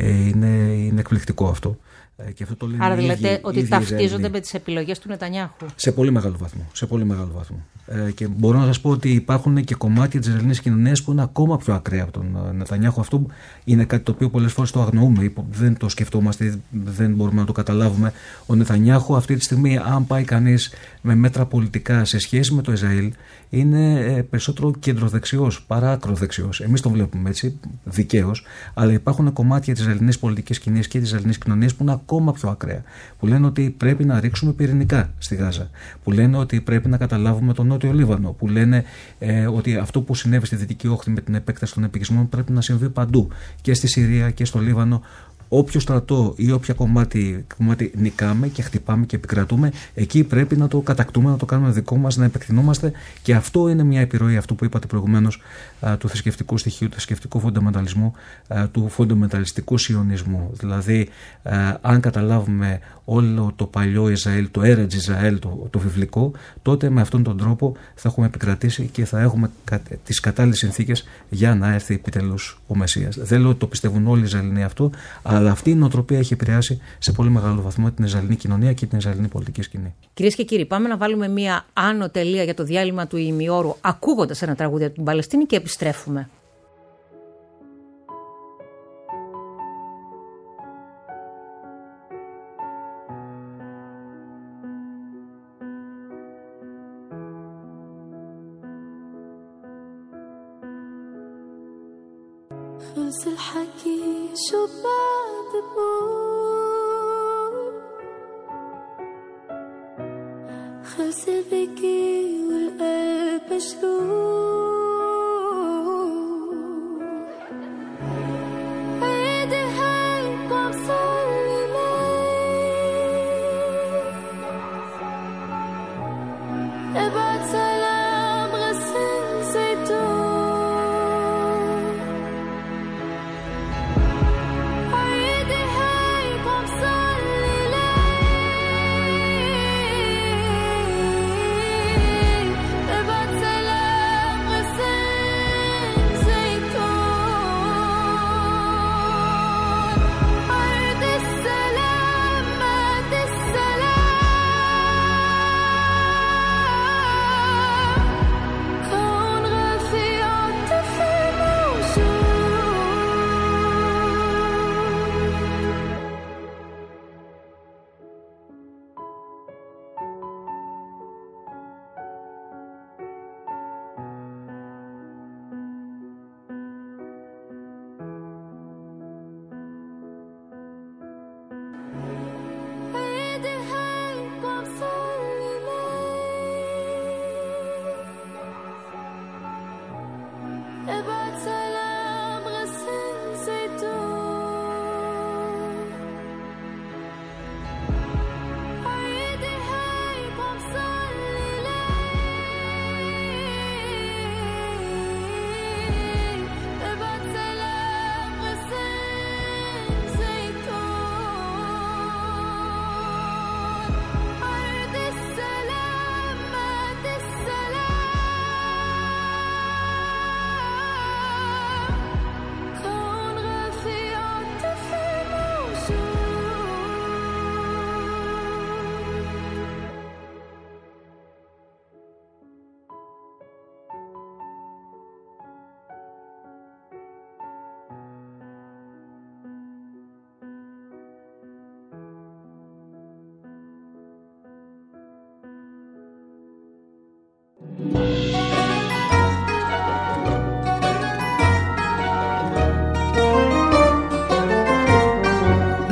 Είναι εκπληκτικό αυτό. Και αυτό το λένε. Άρα δηλαδή ότι ταυτίζονται με τις επιλογές του Νετανιάχου. Σε πολύ μεγάλο βαθμό. Και μπορώ να σας πω ότι υπάρχουν και κομμάτια της Ισραηλινής κοινωνίας που είναι ακόμα πιο ακραία από τον Νετανιάχου. Αυτό είναι κάτι το οποίο πολλές φορές το αγνοούμε, δεν το σκεφτόμαστε, δεν μπορούμε να το καταλάβουμε. Ο Νετανιάχου αυτή τη στιγμή, αν πάει κανείς με μέτρα πολιτικά σε σχέση με το Ισραήλ, είναι περισσότερο κεντροδεξιός παρά ακροδεξιός. Εμείς το βλέπουμε έτσι, δικαίως, αλλά υπάρχουν κομμάτια της Ισραηλινής πολιτικής σκηνής και της Ισραηλινής κοινωνίας που είναι ακόμα πιο ακραία. Που λένε ότι πρέπει να ρίξουμε πυρηνικά στη Γάζα. Που λένε ότι πρέπει να καταλάβουμε τον Νότιο Λίβανο. Που λένε ότι αυτό που συνέβη στη Δυτική Όχθη με την επέκταση των επικισμών πρέπει να συμβεί παντού. Και στη Συρία και στο Λίβανο. Όποιο στρατό ή όποια κομμάτι νικάμε και χτυπάμε και επικρατούμε, εκεί πρέπει να το κατακτούμε, να το κάνουμε δικό μας, να επεκτηνόμαστε, και αυτό είναι μια επιρροή, αυτό που είπατε προηγουμένως, του θρησκευτικού στοιχείου, του θρησκευτικού φονταμενταλισμού, του φονταμενταλιστικού σιωνισμού. Δηλαδή, αν καταλάβουμε όλο το παλιό Ισραήλ, το Έρετζ Ισραήλ, το βιβλικό, τότε με αυτόν τον τρόπο θα έχουμε επικρατήσει και θα έχουμε τις κατάλληλες συνθήκες για να έρθει επιτέλους ο Μεσσίας. Δεν λέω ότι το πιστεύουν όλοι οι Ισραηλινοί αυτό, αλλά αυτή η νοοτροπία έχει επηρεάσει σε πολύ μεγάλο βαθμό την Ισραηλινή κοινωνία και την Ισραηλινή πολιτική σκηνή. Κυρίες και κύριοι, πάμε να βάλουμε μία άνω τελεία για το διάλειμμα του ημιώρου, ακούγοντας ένα τραγούδι από την Παλαιστίνη, και επιστρέφουμε. خلص الحكي شو بعد بقول، خلص البكي والقلب مشلول، عيدي هيك عم صلي ليل، ابعت سلام غسل زيتون، ابعت سلام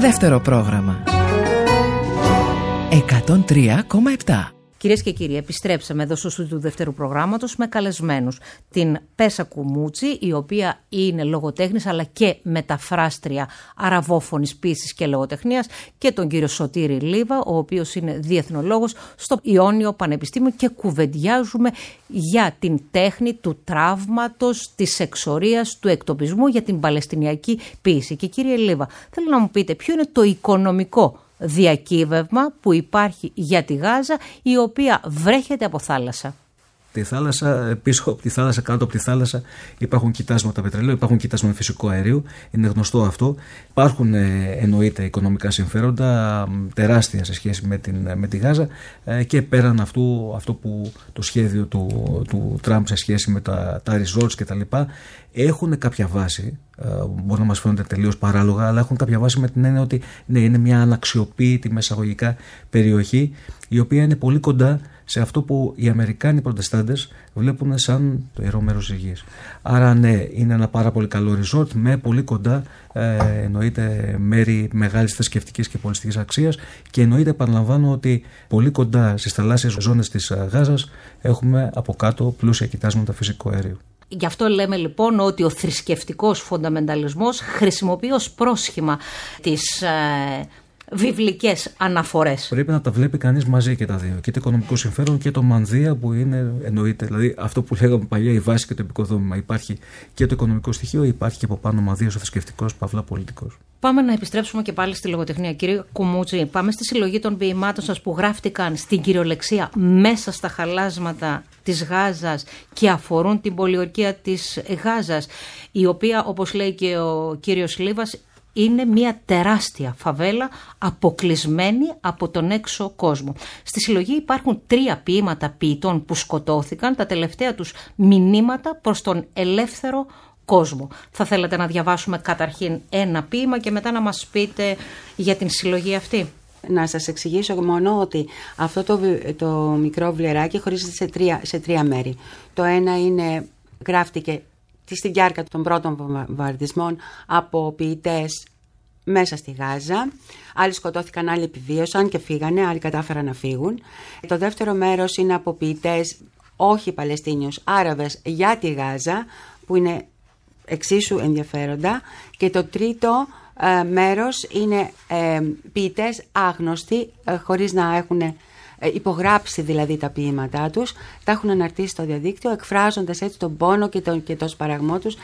Δεύτερο πρόγραμμα. 103,7. Κυρίες και κύριοι, επιστρέψαμε εδώ στο στούντιο του δεύτερου προγράμματος με καλεσμένους την Πέσα Κουμούτση, η οποία είναι λογοτέχνης αλλά και μεταφράστρια αραβόφωνης ποίησης και λογοτεχνίας, και τον κύριο Σωτήρη Λίβα, ο οποίος είναι διεθνολόγος στο Ιόνιο Πανεπιστήμιο, και κουβεντιάζουμε για την τέχνη του τραύματος, της εξορίας, του εκτοπισμού, για την παλαιστινιακή ποίηση. Και κύριε Λίβα, θέλω να μου πείτε ποιο είναι το οικονομικό διακύβευμα που υπάρχει για τη Γάζα, η οποία βρέχεται από θάλασσα. Τη θάλασσα, πίσω από τη θάλασσα, κάτω από τη θάλασσα υπάρχουν κοιτάσματα πετρελαίου, υπάρχουν κοιτάσματα φυσικού αερίου, είναι γνωστό αυτό. Υπάρχουν εννοείται οικονομικά συμφέροντα τεράστια σε σχέση με τη Γάζα, και πέραν αυτού, αυτό που το σχέδιο του Τραμπ σε σχέση με τα resorts κτλ. Έχουν κάποια βάση, μπορεί να μας φαίνονται τελείως παράλογα, αλλά έχουν κάποια βάση με την έννοια ότι ναι, είναι μια αναξιοποίητη μεσαγωγικά περιοχή, η οποία είναι πολύ κοντά σε αυτό που οι Αμερικάνοι προτεστάντες βλέπουν σαν το ιερό μέρος της γης. Άρα ναι, είναι ένα πάρα πολύ καλό resort με πολύ κοντά εννοείται μέρη μεγάλης θρησκευτικής και πολιτιστικής αξίας, και εννοείται, επαναλαμβάνω, ότι πολύ κοντά στις θαλάσσιες ζώνες της Γάζας έχουμε από κάτω πλούσια κοιτάσματα φυσικού αερίου. Γι' αυτό λέμε λοιπόν ότι ο θρησκευτικός φονταμενταλισμός χρησιμοποιεί ως πρόσχημα τις βιβλικές αναφορές. Πρέπει να τα βλέπει κανείς μαζί και τα δύο. Και το οικονομικό συμφέρον και το μανδύα που είναι, εννοείται. Δηλαδή αυτό που λέγαμε παλιά, η βάση και το επικοδόμημα. Υπάρχει και το οικονομικό στοιχείο, υπάρχει και από πάνω μανδύας ο θρησκευτικός, παύλα πολιτικός. Πάμε να επιστρέψουμε και πάλι στη λογοτεχνία. Κύριε Κουμούτση, πάμε στη συλλογή των ποιημάτων σας που γράφτηκαν στην κυριολεξία μέσα στα χαλάσματα της Γάζας και αφορούν την πολιορκία της Γάζας, η οποία, όπως λέει και ο κύριος Λίβας, είναι μια τεράστια φαβέλα αποκλεισμένη από τον έξω κόσμο. Στη συλλογή υπάρχουν 3 ποίηματα ποιητών που σκοτώθηκαν, τα τελευταία τους μηνύματα προς τον ελεύθερο κόσμο. Θα θέλατε να διαβάσουμε καταρχήν ένα ποίημα και μετά να μας πείτε για την συλλογή αυτή? Να σας εξηγήσω μόνο ότι αυτό το μικρό βιβλιαράκι χωρίζεται σε 3 μέρη. Το ένα γράφτηκε στη διάρκεια των πρώτων βομβαρδισμών από ποιητές μέσα στη Γάζα. Άλλοι σκοτώθηκαν, άλλοι επιβίωσαν και φύγανε, άλλοι κατάφεραν να φύγουν. Το δεύτερο μέρος είναι από ποιητές όχι Παλαιστίνιους, Άραβες για τη Γάζα, που είναι εξίσου ενδιαφέροντα. Και το τρίτο μέρος είναι ποιητές άγνωστοι, χωρίς να έχουν υπογράψει δηλαδή τα ποίηματά τους, τα έχουν αναρτήσει στο διαδίκτυο, εκφράζοντας έτσι τον πόνο και το σπαραγμό τους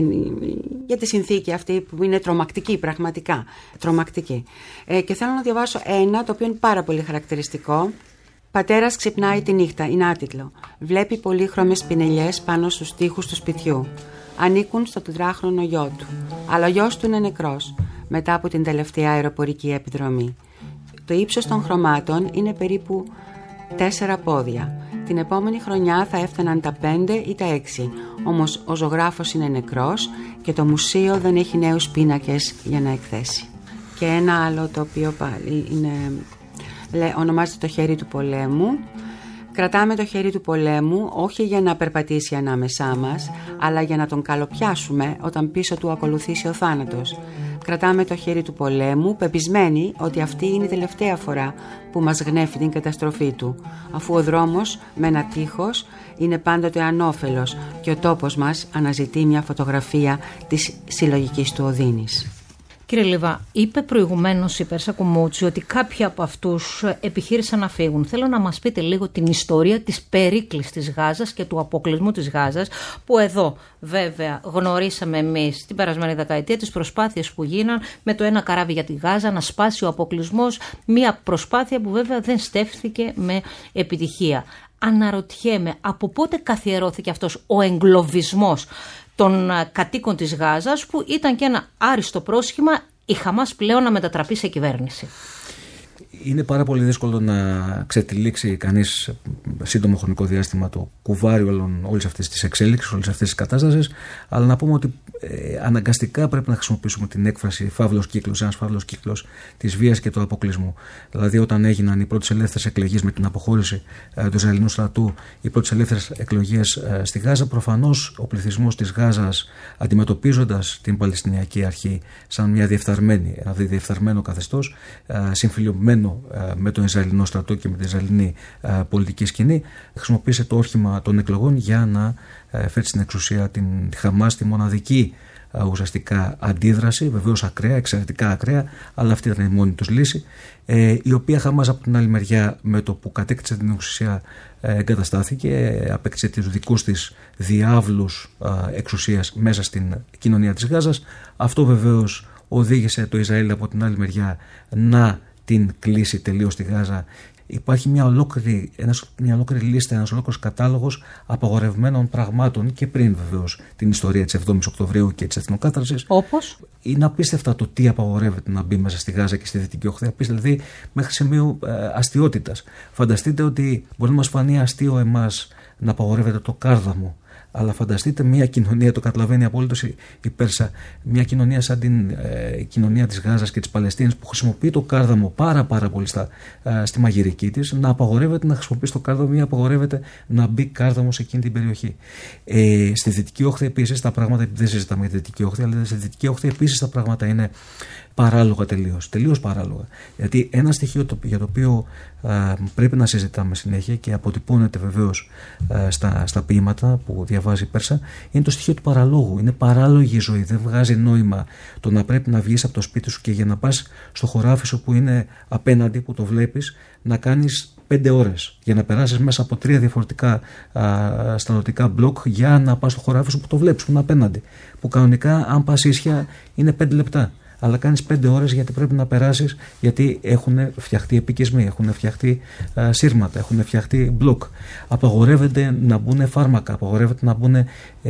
για τη συνθήκη αυτή που είναι τρομακτική, πραγματικά τρομακτική. Και θέλω να διαβάσω ένα το οποίο είναι πάρα πολύ χαρακτηριστικό. Πατέρας ξυπνάει τη νύχτα, είναι άτιτλο. Βλέπει πολύχρωμες πινελιές πάνω στους τοίχους του σπιτιού. Ανήκουν στο 4χρονο γιο του, αλλά ο γιος του είναι νεκρός μετά από την τελευταία αεροπορική επιδρομή. Το ύψος των χρωμάτων είναι περίπου 4 πόδια. Την επόμενη χρονιά θα έφταναν τα 5 ή τα 6. Όμως ο ζωγράφος είναι νεκρός και το μουσείο δεν έχει νέους πίνακες για να εκθέσει. Και ένα άλλο το οποίο πάλι ονομάζεται το χέρι του πολέμου. Κρατάμε το χέρι του πολέμου όχι για να περπατήσει ανάμεσά μας, αλλά για να τον καλοπιάσουμε όταν πίσω του ακολουθήσει ο θάνατος. Κρατάμε το χέρι του πολέμου, πεπισμένοι ότι αυτή είναι η τελευταία φορά που μας γνέφει την καταστροφή του, αφού ο δρόμος με ένα τείχος είναι πάντοτε ανώφελος και ο τόπος μας αναζητεί μια φωτογραφία της συλλογικής του οδύνης. Κύριε Λίβα, είπε προηγουμένως η Πέσα Κουμούτση ότι κάποιοι από αυτούς επιχείρησαν να φύγουν. Θέλω να μας πείτε λίγο την ιστορία της περίκλεισης της Γάζας και του αποκλεισμού της Γάζας, που εδώ βέβαια γνωρίσαμε εμείς την περασμένη δεκαετία τις προσπάθειες που γίναν με το ένα καράβι για τη Γάζα να σπάσει ο αποκλεισμός, μια προσπάθεια που βέβαια δεν στέφθηκε με επιτυχία. Αναρωτιέμαι από πότε καθιερώθηκε αυτός ο εγκλωβισμός των κατοίκων της Γάζας, που ήταν και ένα άριστο πρόσχημα η Χαμάς πλέον να μετατραπεί σε κυβέρνηση? Είναι πάρα πολύ δύσκολο να ξετυλίξει κανείς σύντομο χρονικό διάστημα το κουβάρι όλης αυτής της εξέλιξης, όλης αυτής της κατάστασης, αλλά να πούμε ότι αναγκαστικά πρέπει να χρησιμοποιήσουμε την έκφραση φαύλος κύκλος, ένας φαύλος κύκλος της βίας και του αποκλεισμού. Δηλαδή, όταν έγιναν οι πρώτες ελεύθερες εκλογές με την αποχώρηση του Ισραηλινού στρατού, οι πρώτες ελεύθερες εκλογές στη Γάζα, προφανώς ο πληθυσμός της Γάζας, αντιμετωπίζοντας την Παλαιστινιακή Αρχή σαν μια διεφθαρμένο καθεστώς, συμφιλειωμένο με τον Ισραηλινό στρατό και με την Ισραηλινή πολιτική σκηνή, χρησιμοποίησε το όχημα των εκλογών για να φέρει στην εξουσία την Χαμάς, τη μοναδική ουσιαστικά αντίδραση, βεβαίως ακραία, εξαιρετικά ακραία, αλλά αυτή ήταν η μόνη τους λύση, η οποία Χαμάς από την άλλη μεριά, με το που κατέκτησε την εξουσία, εγκαταστάθηκε, απέκτησε τους δικούς της διάβλους εξουσίας μέσα στην κοινωνία της Γάζας. Αυτό βεβαίως οδήγησε το Ισραήλ από την άλλη μεριά να την κλείσει τελείως τη Γάζα. Υπάρχει μια ολόκληρη λίστα, ένας ολόκληρος κατάλογος απαγορευμένων πραγμάτων και πριν βεβαίως την ιστορία της 7ης Οκτωβρίου και της εθνοκάθαρσης. Όπως? Είναι απίστευτα το τι απαγορεύεται να μπει μέσα στη Γάζα και στη Δυτική Όχθη, δηλαδή μέχρι σημείου αστιότητας. Φανταστείτε ότι μπορεί να μας φανεί αστείο εμάς να απαγορεύεται το κάρδαμο. Αλλά φανταστείτε μια κοινωνία, το καταλαβαίνει απόλυτος η Πέρσα, μια κοινωνία σαν την κοινωνία της Γάζας και της Παλαιστίνης που χρησιμοποιεί το κάρδαμο πάρα πολύ στη μαγειρική της, να απαγορεύεται να χρησιμοποιήσει το κάρδαμο ή απαγορεύεται να μπει κάρδαμο σε εκείνη την περιοχή. Στη Δυτική Όχθη επίσης τα πράγματα, δεν συζητάμε για τη Δυτική Όχθη, αλλά στη Δυτική Όχθη επίσης τα πράγματα είναι παράλογα τελείως παράλογα. Γιατί ένα στοιχείο για το οποίο πρέπει να συζητάμε συνέχεια και αποτυπώνεται βεβαίως στα ποίηματα που διαβάζει η Πέρσα, είναι το στοιχείο του παραλόγου. Είναι παράλογη η ζωή. Δεν βγάζει νόημα το να πρέπει να βγεις από το σπίτι σου και για να πας στο χωράφι σου που είναι απέναντι, που το βλέπεις, να κάνεις 5 ώρες για να περάσεις μέσα από 3 διαφορετικά στρατιωτικά μπλοκ για να πας στο χωράφι σου που το βλέπεις, που είναι απέναντι. Που κανονικά, αν πας ίσια, είναι 5 λεπτά. Αλλά κάνεις 5 ώρες γιατί πρέπει να περάσεις, γιατί έχουν φτιαχτεί επικισμοί, έχουν φτιαχτεί σύρματα, έχουν φτιαχτεί μπλοκ. Απαγορεύεται να μπουν φάρμακα, απαγορεύεται να μπουν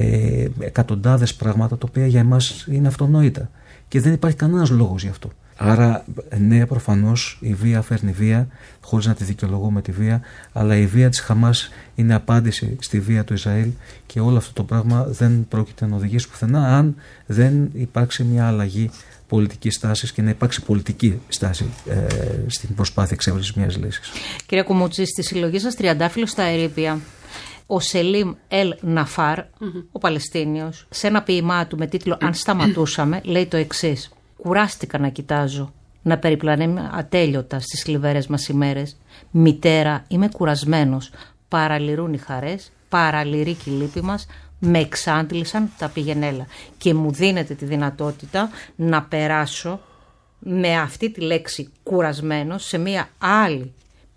εκατοντάδες πράγματα τα οποία για εμάς είναι αυτονόητα. Και δεν υπάρχει κανένας λόγος γι' αυτό. Άρα, ναι, προφανώς η βία φέρνει βία, χωρίς να τη δικαιολογούμε τη βία, αλλά η βία της Χαμάς είναι απάντηση στη βία του Ισραήλ και όλο αυτό το πράγμα δεν πρόκειται να οδηγήσει πουθενά αν δεν υπάρξει μια αλλαγή πολιτικής στάσης και να υπάρξει πολιτική στάση στην προσπάθεια εξέβρεσης μιας λύσης. Κυρία Κουμούτση, στη συλλογή σας Τριαντάφυλλος στα Ερείπια, ο Σελίμ Ελ Ναφάρ, ο Παλαιστίνιος, σε ένα ποίημά του με τίτλο «Αν σταματούσαμε», λέει το εξής: «Κουράστηκα να κοιτάζω, να περιπλανέμαι ατέλειωτα στις θλιβερές μας ημέρες. Μητέρα, είμαι κουρασμένος. Παραλυρούν οι χαρές, παραλυρεί και η λύπη μας. Με εξάντλησαν τα πηγενέλα και μου δίνεται τη δυνατότητα να περάσω με αυτή τη λέξη κουρασμένος σε μια άλλη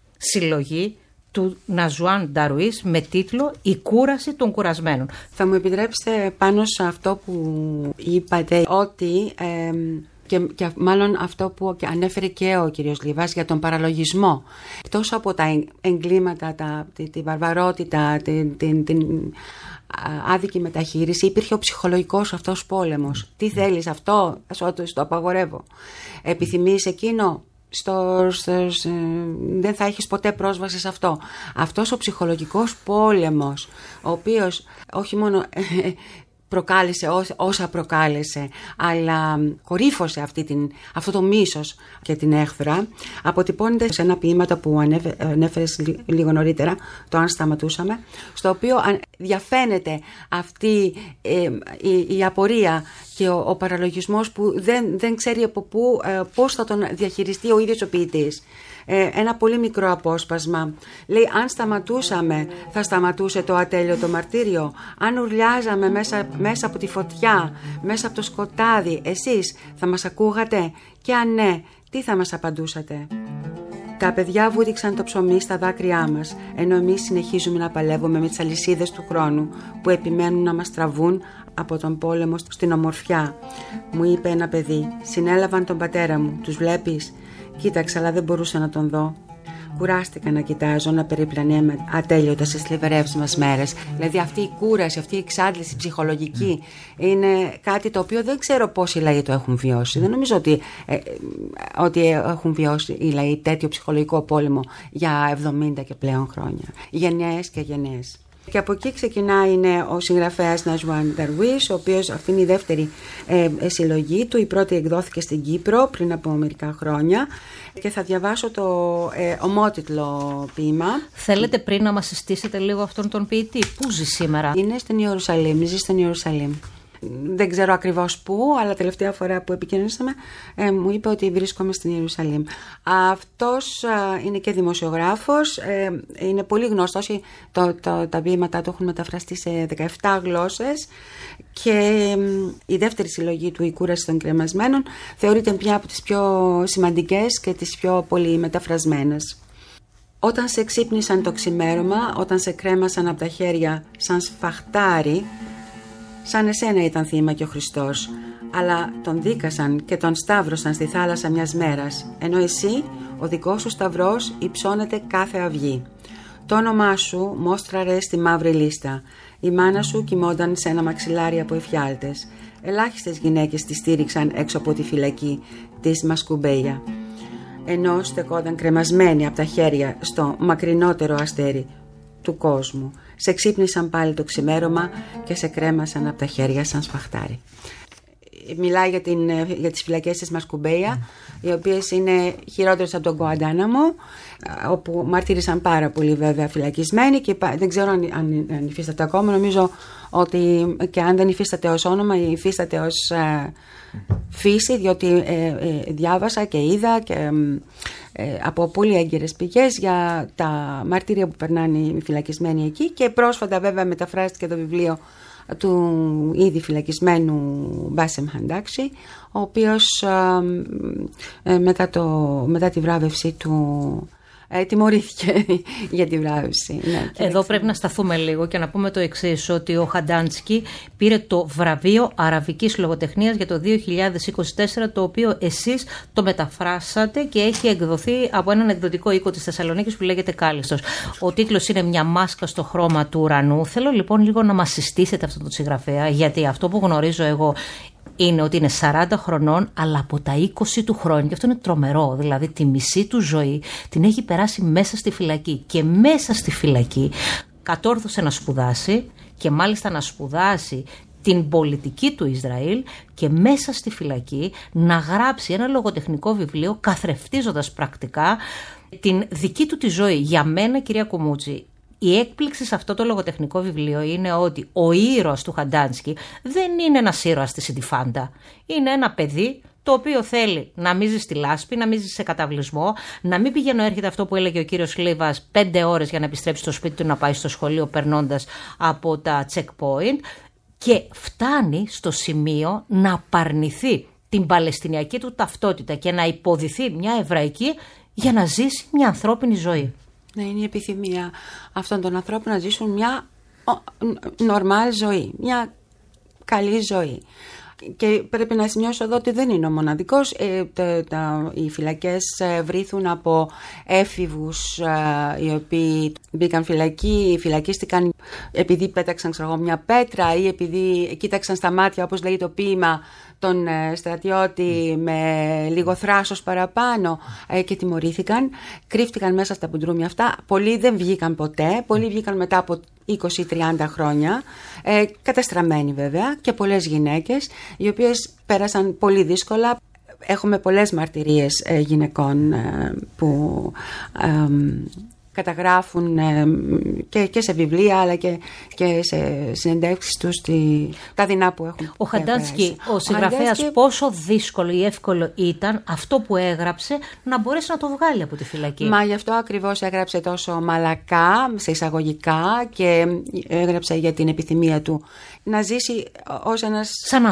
συλλογή του Ναζουάν Νταρουής με τίτλο «Η κούραση των κουρασμένων». Θα μου επιτρέψετε πάνω σε αυτό που είπατε ότι και μάλλον αυτό που ανέφερε και ο κύριος Λιβάς για τον παραλογισμό. Εκτός από τα εγκλήματα, την βαρβαρότητα, την άδικη μεταχείριση, υπήρχε ο ψυχολογικός αυτός πόλεμος. Τι θέλεις αυτό, το απαγορεύω. Επιθυμείς εκείνο, δεν θα έχεις ποτέ πρόσβαση σε αυτό. Αυτός ο ψυχολογικός πόλεμος, ο οποίος όχι μόνο προκάλεσε όσα προκάλεσε, αλλά κορύφωσε αυτό το μίσος και την έχθρα, αποτυπώνεται σε ένα ποίηματα που ανέφερες λίγο νωρίτερα, το «Αν σταματούσαμε», στο οποίο διαφαίνεται αυτή η απορία και ο παραλογισμός που δεν ξέρει από πώς θα τον διαχειριστεί ο ίδιος ο ποιητής. Ένα πολύ μικρό απόσπασμα λέει: «Αν σταματούσαμε, θα σταματούσε το ατέλειωτο μαρτύριο. Αν ουρλιάζαμε μέσα από τη φωτιά, μέσα από το σκοτάδι, εσείς θα μας ακούγατε? Και αν ναι, τι θα μας απαντούσατε?» Τα παιδιά βούτυξαν το ψωμί στα δάκρυά μας, ενώ εμείς συνεχίζουμε να παλεύουμε με τις αλυσίδες του χρόνου που επιμένουν να μας τραβούν από τον πόλεμο στην ομορφιά. Μου είπε ένα παιδί: «Συνέλαβαν τον πατέρα μου, τους βλέπεις?» Κοίταξα, αλλά δεν μπορούσα να τον δω. Κουράστηκα να κοιτάζω, να περιπλανέμαι ατέλειωτα στις θλιβερές μας μέρες. Δηλαδή αυτή η κούραση, αυτή η εξάντληση ψυχολογική είναι κάτι το οποίο δεν ξέρω πόσοι λαοί το έχουν βιώσει. Δεν νομίζω ότι έχουν βιώσει οι λαοί τέτοιο ψυχολογικό πόλεμο για 70 και πλέον χρόνια. Γενιές και γενιές. Και από εκεί ξεκινάει ο συγγραφέας Ναζουάν Νταρουίς, ο οποίος αυτή είναι η δεύτερη συλλογή του. Η πρώτη εκδόθηκε στην Κύπρο πριν από μερικά χρόνια και θα διαβάσω το ομότιτλο ποίημα. Θέλετε πριν να μας συστήσετε λίγο αυτόν τον ποιητή? Πού ζει σήμερα? Είναι στην Ιερουσαλήμ, ζει στην Ιερουσαλήμ. Δεν ξέρω ακριβώς πού, αλλά τελευταία φορά που επικοινωνήσαμε μου είπε ότι βρίσκομαι στην Ιερουσαλήμ. Αυτός είναι και δημοσιογράφος, είναι πολύ γνωστός, τα ποίηματά του έχουν μεταφραστεί σε 17 γλώσσες και η δεύτερη συλλογή του, «Η κούραση των κρεμασμένων», θεωρείται μια από τις πιο σημαντικές και τις πιο πολύ μεταφρασμένες. Όταν σε ξύπνησαν το ξημέρωμα, όταν σε κρέμασαν από τα χέρια σαν σφαχτάρι, σαν εσένα ήταν θύμα και ο Χριστός, αλλά τον δίκασαν και τον σταύρωσαν στη θάλασσα μιας μέρας, ενώ εσύ, ο δικός σου σταυρός, υψώνεται κάθε αυγή. Το όνομά σου μόστραρε στη μαύρη λίστα. Η μάνα σου κοιμόταν σε ένα μαξιλάρι από εφιάλτες. Ελάχιστες γυναίκες τη στήριξαν έξω από τη φυλακή της Μασκουμπέια, ενώ στεκόταν κρεμασμένη από τα χέρια στο μακρινότερο αστέρι του κόσμου. Σε ξύπνησαν πάλι το ξημέρωμα και σε κρέμασαν από τα χέρια σαν σφαχτάρι. Μιλάει για τις φυλακές της Μασκουμπέια, οι οποίες είναι χειρότερες από τον Γκουαντάναμο, όπου μαρτύρησαν πάρα πολύ βέβαια φυλακισμένοι και δεν ξέρω αν υφίσταται ακόμα. Νομίζω ότι και αν δεν υφίσταται ως όνομα, υφίσταται ως φύση, διότι διάβασα και είδα και από πολύ έγκυρες πηγές για τα μαρτύρια που περνάνε οι φυλακισμένοι εκεί, και πρόσφατα βέβαια μεταφράστηκε το βιβλίο του ήδη φυλακισμένου Μπάσεμ Χαντάξη, ο οποίος μετά τη βράβευση του τιμωρήθηκε για τη βράβευση. Εδώ πρέπει να σταθούμε λίγο και να πούμε το εξής, ότι ο Χαντάνσκι πήρε το βραβείο Αραβικής Λογοτεχνίας για το 2024, το οποίο εσείς το μεταφράσατε και έχει εκδοθεί από έναν εκδοτικό οίκο της Θεσσαλονίκης που λέγεται Κάλιστος. Ο τίτλος είναι «Μια μάσκα στο χρώμα του ουρανού». Θέλω λοιπόν λίγο να μας συστήσετε αυτόν τον συγγραφέα, γιατί αυτό που γνωρίζω εγώ είναι ότι είναι 40 χρονών, αλλά από τα 20 του χρόνια, και αυτό είναι τρομερό, δηλαδή τη μισή του ζωή την έχει περάσει μέσα στη φυλακή, και μέσα στη φυλακή κατόρθωσε να σπουδάσει, και μάλιστα να σπουδάσει την πολιτική του Ισραήλ, και μέσα στη φυλακή να γράψει ένα λογοτεχνικό βιβλίο καθρεφτίζοντας πρακτικά την δική του τη ζωή. Για μένα, κυρία Κουμούτζη, η έκπληξη σε αυτό το λογοτεχνικό βιβλίο είναι ότι ο ήρωας του Χαντάνσκι δεν είναι ένας ήρωας της Ιντιφάντα. Είναι ένα παιδί το οποίο θέλει να μην ζει στη λάσπη, να μην ζει σε καταβλισμό, να μην πηγαίνω έρχεται αυτό που έλεγε ο κύριος Λίβας 5 ώρες για να επιστρέψει στο σπίτι του, να πάει στο σχολείο περνώντας από τα checkpoint, και φτάνει στο σημείο να απαρνηθεί την παλαιστινιακή του ταυτότητα και να υποδηθεί μια εβραϊκή για να ζήσει μια ανθρώπινη ζωή. Να είναι η επιθυμία αυτών των ανθρώπων να ζήσουν μια νορμάλ ζωή, μια καλή ζωή. Και πρέπει να σημειώσω εδώ ότι δεν είναι ο μοναδικός. Οι φυλακές βρήθουν από έφηβους οι οποίοι μπήκαν φυλακή, φυλακίστηκαν επειδή πέταξαν μια πέτρα ή επειδή κοίταξαν στα μάτια, όπως λέει το ποίημα, τον στρατιώτη με λίγο θράσος παραπάνω και τιμωρήθηκαν. Κρύφτηκαν μέσα στα μπουντρούμια αυτά. Πολλοί δεν βγήκαν ποτέ, πολλοί βγήκαν μετά από 20-30 χρόνια, καταστραμμένοι βέβαια, και πολλές γυναίκες οι οποίες πέρασαν πολύ δύσκολα. Έχουμε πολλές μαρτυρίες γυναικών που καταγράφουν και σε βιβλία αλλά και σε συνεντεύξεις τους τα δεινά που έχουν. Ο Χαντάνσκι, ο συγγραφέας, πόσο δύσκολο ή εύκολο ήταν αυτό που έγραψε να μπορέσει να το βγάλει από τη φυλακή? Μα γι' αυτό ακριβώς έγραψε τόσο μαλακά, σε εισαγωγικά, και έγραψε για την επιθυμία του να ζήσει ως ένας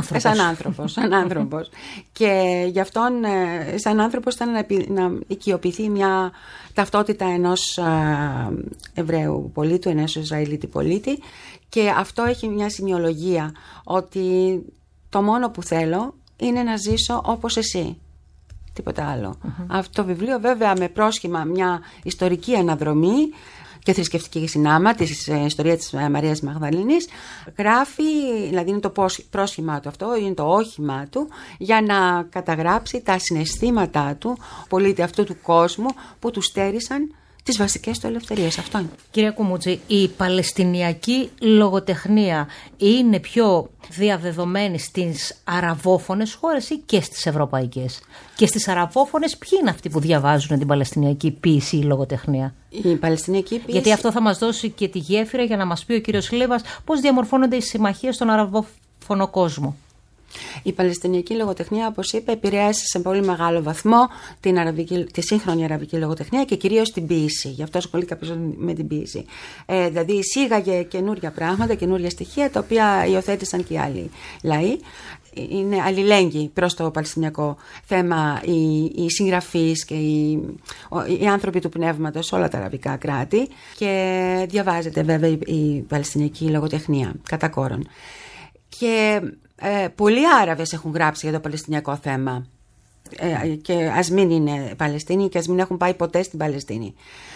σαν άνθρωπος. Και γι' αυτόν σαν άνθρωπος ήταν να οικειοποιηθεί μια ταυτότητα ενός Εβραίου πολίτου, ενός Ισραηλίτη πολίτη, και αυτό έχει μια σημειολογία, ότι το μόνο που θέλω είναι να ζήσω όπως εσύ, τίποτα άλλο. Αυτό το βιβλίο βέβαια με πρόσχημα μια ιστορική αναδρομή και θρησκευτική συνάμα, τη ιστορία της Μαρίας Μαγδαλήνης, γράφει, δηλαδή είναι το πρόσχημά του αυτό, είναι το όχημά του για να καταγράψει τα συναισθήματά του, πολίτη αυτού του κόσμου που του στέρισαν τις βασικές του ελευθερίες. Αυτό είναι. Κυρία Κουμούτση, η παλαιστινιακή λογοτεχνία είναι πιο διαδεδομένη στις αραβόφωνες χώρες ή και στις ευρωπαϊκές? Και στις αραβόφωνες ποιοι είναι αυτοί που διαβάζουν την παλαιστινιακή ποίηση ή λογοτεχνία? Η παλαιστινιακή ποίηση... Γιατί αυτό θα μας δώσει και τη γέφυρα για να μας πει ο κύριος Λίβας πώς διαμορφώνονται οι συμμαχίες στον αραβόφωνο κόσμο. Η παλαιστινιακή λογοτεχνία, όπως είπα, επηρέασε σε πολύ μεγάλο βαθμό τη σύγχρονη αραβική λογοτεχνία και κυρίως την ποίηση. Γι' αυτό ασχολήθηκα περισσότερο με την ποίηση. Δηλαδή, εισήγαγε καινούρια πράγματα, καινούρια στοιχεία, τα οποία υιοθέτησαν και οι άλλοι λαοί. Είναι αλληλέγγυοι προς το παλαιστινιακό θέμα οι συγγραφείς και οι άνθρωποι του πνεύματος σε όλα τα αραβικά κράτη, και διαβάζεται βέβαια η παλαιστινιακή λογοτεχνία κατά κόρον. Και πολλοί Άραβες έχουν γράψει για το παλαιστινιακό θέμα, και ας μην είναι Παλαιστίνοι και ας μην έχουν πάει ποτέ στην Παλαιστίνη.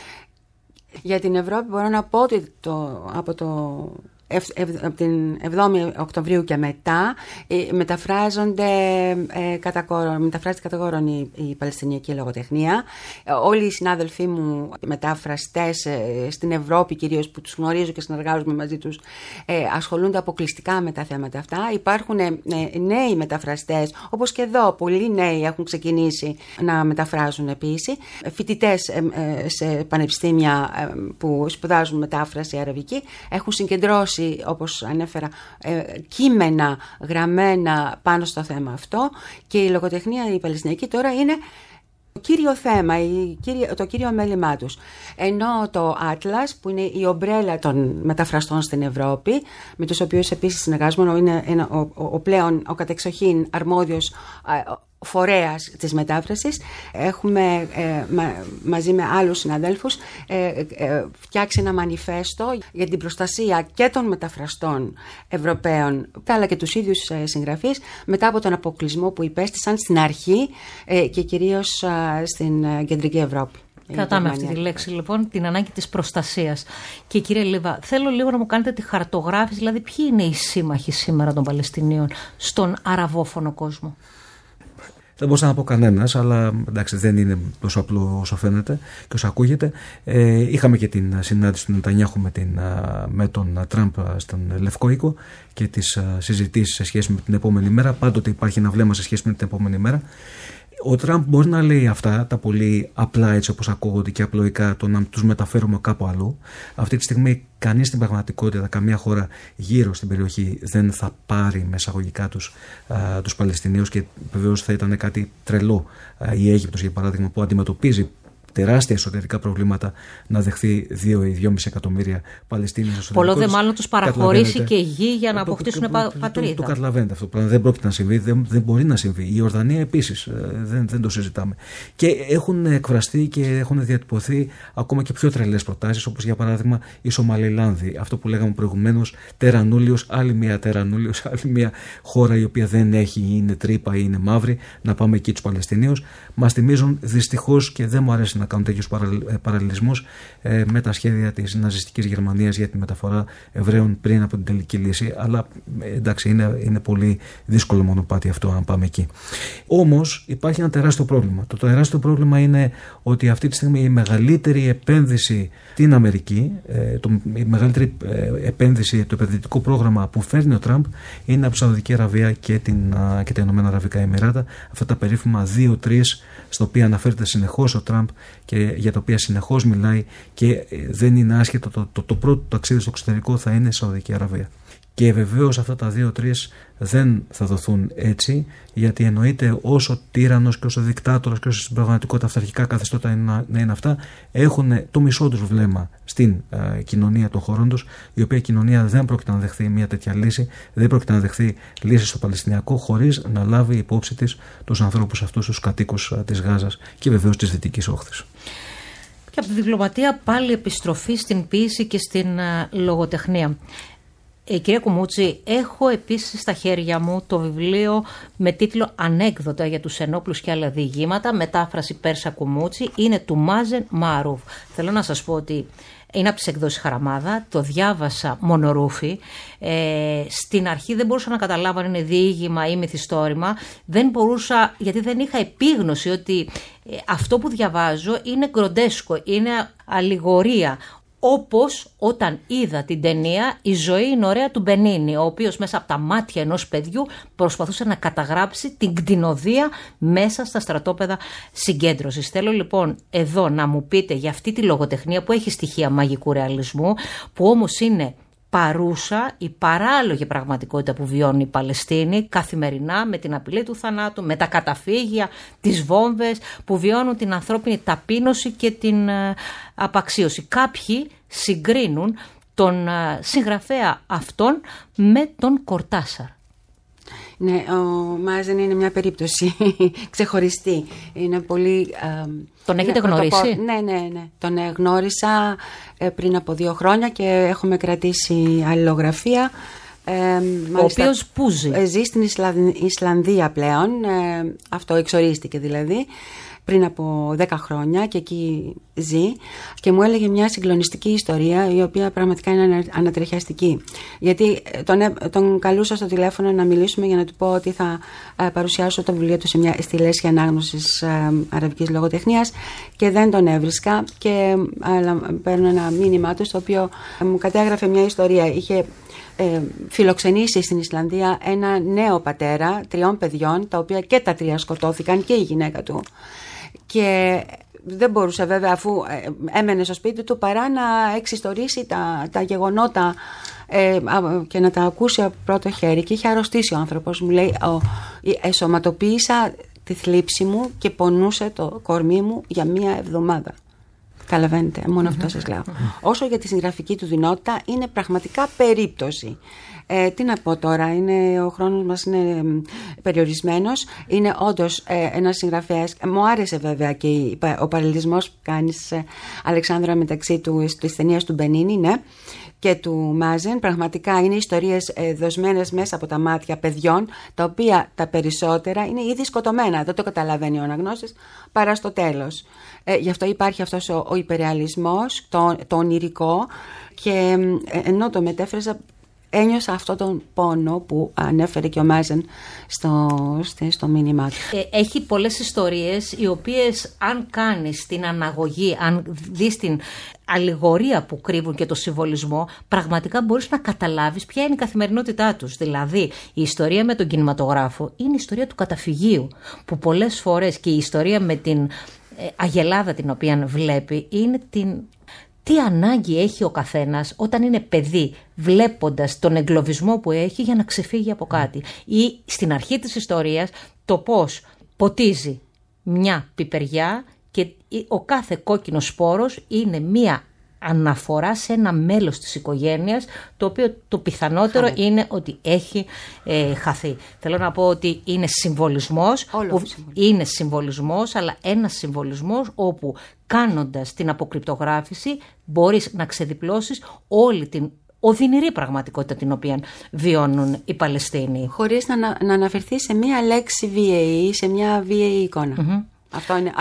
Για την Ευρώπη μπορώ να πω ότι από την 7η Οκτωβρίου και μετά μεταφράζεται κατά κόρον η παλαιστινιακή λογοτεχνία. Όλοι οι συνάδελφοί μου μεταφραστές στην Ευρώπη κυρίως, που τους γνωρίζω και συνεργάζομαι μαζί τους, ασχολούνται αποκλειστικά με τα θέματα αυτά. Υπάρχουν νέοι μεταφραστές, όπως και εδώ πολλοί νέοι έχουν ξεκινήσει να μεταφράζουν ποίηση. Φοιτητές σε πανεπιστήμια που σπουδάζουν μετάφραση αραβική έχουν συγκεντρώσει, όπως ανέφερα, κείμενα γραμμένα πάνω στο θέμα αυτό, και η λογοτεχνία η παλαιστινιακή τώρα είναι το κύριο θέμα, το κύριο μέλημά τους. Ενώ το Atlas, που είναι η ομπρέλα των μεταφραστών στην Ευρώπη, με τους οποίους επίσης συνεργάζομαι, είναι ο κατεξοχήν αρμόδιος φορέας της μετάφρασης. Έχουμε μαζί με άλλους συναδέλφους φτιάξει ένα μανιφέστο για την προστασία και των μεταφραστών Ευρωπαίων, αλλά και τους ίδιους συγγραφείς, μετά από τον αποκλεισμό που υπέστησαν στην αρχή και κυρίως στην κεντρική Ευρώπη. Κρατάμε αυτή τη λέξη λοιπόν, την ανάγκη της προστασίας. Και κύριε Λίβα, θέλω λίγο να μου κάνετε τη χαρτογράφηση, δηλαδή ποιοι είναι οι σύμμαχοι σήμερα των Παλαιστινίων στον αραβόφωνο κόσμο? Δεν μπορούσα να πω κανένας, αλλά εντάξει, δεν είναι τόσο απλό όσο φαίνεται και όσο ακούγεται. Είχαμε και την συνάντηση του Νετανιάχου με τον Τραμπ στον Λευκό Οίκο και τις συζητήσεις σε σχέση με την επόμενη μέρα. Πάντοτε υπάρχει ένα βλέμμα σε σχέση με την επόμενη μέρα. Ο Τραμπ μπορεί να λέει αυτά τα πολύ απλά, έτσι όπως ακούγονται και απλοϊκά, το να τους μεταφέρουμε κάπου αλλού. Αυτή τη στιγμή κανείς στην πραγματικότητα, καμία χώρα γύρω στην περιοχή δεν θα πάρει με εισαγωγικά τους Παλαιστινίους, και βεβαίως θα ήταν κάτι τρελό η Αίγυπτος, για παράδειγμα, που αντιμετωπίζει τεράστια εσωτερικά προβλήματα, να δεχθεί 2 ή 2,5 εκατομμύρια Παλαιστίνιους εσωτερικούς. Πολλό δε μάλλον τους παραχωρήσει και γη για να αποκτήσουν πατρίδα. Το καταλαβαίνετε αυτό. Δεν πρόκειται να συμβεί, δεν μπορεί να συμβεί. Η Ιορδανία επίσης, δεν το συζητάμε. Και έχουν εκφραστεί και έχουν διατυπωθεί ακόμα και πιο τρελές προτάσεις, όπως για παράδειγμα η Σομαλιλάνδη. Αυτό που λέγαμε προηγουμένως, τερανούλιος, άλλη μια τερανούλιος, άλλη μια χώρα η οποία δεν έχει, είναι τρύπα ή είναι μαύρη, να πάμε εκεί τους Παλαιστινίους. Μας θυμίζουν δυστυχώς, και δεν μου αρέσει να κάνουν τέτοιους παραλληλισμούς, με τα σχέδια της ναζιστικής Γερμανίας για τη μεταφορά Εβραίων πριν από την τελική λύση. Αλλά εντάξει, είναι πολύ δύσκολο μονοπάτι αυτό αν πάμε εκεί. Όμως υπάρχει ένα τεράστιο πρόβλημα. Το τεράστιο πρόβλημα είναι ότι αυτή τη στιγμή η μεγαλύτερη επένδυση στην Αμερική, η μεγαλύτερη επένδυση, το επενδυτικό πρόγραμμα που φέρνει ο Τραμπ, είναι από τη Σαουδική Αραβία και τα Ηνωμένα Αραβικά Εμιράτα. Αυτά τα περίφημα 2-3, στα οποία αναφέρεται συνεχώς ο Τραμπ και για τα οποία συνεχώς μιλάει, και δεν είναι άσχετο, το πρώτο ταξίδι στο εξωτερικό θα είναι Σαουδική Αραβία. Και βεβαίως αυτά τα 2-3 δεν θα δοθούν έτσι, γιατί εννοείται όσο τύραννος και όσο δικτάτορας και όσο στην πραγματικότητα αυταρχικά καθεστώτα να είναι αυτά, έχουν το μισό τους βλέμμα στην κοινωνία των χωρών τους, η οποία κοινωνία δεν πρόκειται να δεχθεί μια τέτοια λύση, δεν πρόκειται να δεχθεί λύση στο Παλαιστινιακό χωρίς να λάβει υπόψη της τους ανθρώπους αυτούς, τους κατοίκους της Γάζας και βεβαίως της Δυτικής Όχθης. Και από τη διπλωματία πάλι επιστροφή στην ποίηση και στην λογοτεχνία. Κυρία Κουμούτση, έχω επίσης στα χέρια μου το βιβλίο με τίτλο «Ανέκδοτα για τους ενόπλους και άλλα διηγήματα», μετάφραση Πέρσα Κουμούτση, είναι του Μάζεν Μάρουβ. Θέλω να σας πω ότι Είναι από τις εκδόσεις Χαραμάδα, το διάβασα μονορούφι. Στην αρχή δεν μπορούσα να καταλάβω αν είναι διήγημα ή μυθιστόρημα. Δεν μπορούσα, γιατί δεν είχα επίγνωση ότι αυτό που διαβάζω είναι γκροντέσκο, είναι αλληγορία. Όπως όταν είδα την ταινία «Η ζωή είναι ωραία» του Μπενίνι, ο οποίος μέσα από τα μάτια ενός παιδιού προσπαθούσε να καταγράψει την κτηνοδία μέσα στα στρατόπεδα συγκέντρωσης. Θέλω λοιπόν εδώ να μου πείτε για αυτή τη λογοτεχνία που έχει στοιχεία μαγικού ρεαλισμού, που όμως είναι παρούσα η παράλογη πραγματικότητα που βιώνει η Παλαιστίνη καθημερινά, με την απειλή του θανάτου, με τα καταφύγια, τις βόμβες, που βιώνουν την ανθρώπινη ταπείνωση και την απαξίωση. Κάποιοι συγκρίνουν τον συγγραφέα αυτόν με τον Κορτάσαρ. Ναι, ο Μάζεν είναι μια περίπτωση ξεχωριστή. Είναι πολύ... Τον έχετε γνωρίσει? Ναι. Τον γνώρισα πριν από 2 χρόνια και έχουμε κρατήσει αλληλογραφία. Ο οποίος πού ζει? Ζει στην Ισλανδία πλέον. Αυτό εξορίστηκε δηλαδή πριν από 10 χρόνια και εκεί ζει, και μου έλεγε μια συγκλονιστική ιστορία, η οποία πραγματικά είναι ανατριχιαστική. Γιατί τον καλούσα στο τηλέφωνο να μιλήσουμε για να του πω ότι θα παρουσιάσω το βιβλίο του στη Λέσχη Ανάγνωσης Αραβικής Λογοτεχνίας, και δεν τον έβρισκα, και παίρνω ένα μήνυμά του στο οποίο μου κατέγραφε μια ιστορία. Είχε φιλοξενήσει στην Ισλανδία ένα νέο πατέρα 3 παιδιών, τα οποία και τα 3 σκοτώθηκαν, και η γυναίκα του. Και δεν μπορούσε βέβαια, αφού έμενε στο σπίτι του, παρά να εξιστορήσει τα γεγονότα και να τα ακούσει από πρώτο χέρι. Και είχε αρρωστήσει ο άνθρωπος. Μου λέει, εσωματοποίησα τη θλίψη μου και πονούσε το κορμί μου για 1 εβδομάδα. Καταλαβαίνετε, μόνο αυτό σας λέω. Όσο για τη συγγραφική του δυνότητα, είναι πραγματικά περίπτωση. Τι να πω τώρα, ο χρόνος μας είναι περιορισμένος. Είναι όντως ένας συγγραφέας. Μου άρεσε βέβαια και ο παραλληλισμός που κάνεις, Αλεξάνδρα, μεταξύ της ταινίας του Μπενίνι, ναι, και του Μάζεν. Πραγματικά είναι ιστορίες δοσμένες μέσα από τα μάτια παιδιών, τα οποία τα περισσότερα είναι ήδη σκοτωμένα. Δεν το καταλαβαίνει ο αναγνώστης παρά στο τέλος. Γι' αυτό υπάρχει αυτός ο υπερρεαλισμός, το ονειρικό, και ενώ το μετέφραζα, ένιωσα αυτόν τον πόνο που ανέφερε και ο Μάζεν στο μήνυμά του. Έχει πολλές ιστορίες, οι οποίες, αν κάνεις την αναγωγή, αν δεις την αλληγορία που κρύβουν και το συμβολισμό, πραγματικά μπορείς να καταλάβεις ποια είναι η καθημερινότητά τους. Δηλαδή, η ιστορία με τον κινηματογράφο είναι η ιστορία του καταφυγίου, που πολλές φορές, και η ιστορία με την αγελάδα την οποία βλέπει, είναι τι ανάγκη έχει ο καθένας όταν είναι παιδί, βλέποντας τον εγκλωβισμό που έχει για να ξεφύγει από κάτι. Ή στην αρχή της ιστορίας το πώς ποτίζει μια πιπεριά και ο κάθε κόκκινος σπόρος είναι μια αναφορά σε ένα μέλος της οικογένειας, το οποίο το πιθανότερο είναι ότι έχει χαθεί. Θέλω να πω ότι είναι συμβολισμός, είναι συμβολισμός, αλλά ένας συμβολισμός όπου, κάνοντας την αποκρυπτογράφηση, μπορείς να ξεδιπλώσεις όλη την οδυνηρή πραγματικότητα την οποία βιώνουν οι Παλαιστίνοι. Χωρίς να αναφερθεί σε μία λέξη βίαιη ή σε μια βίαιη εικόνα. Αυτό είναι...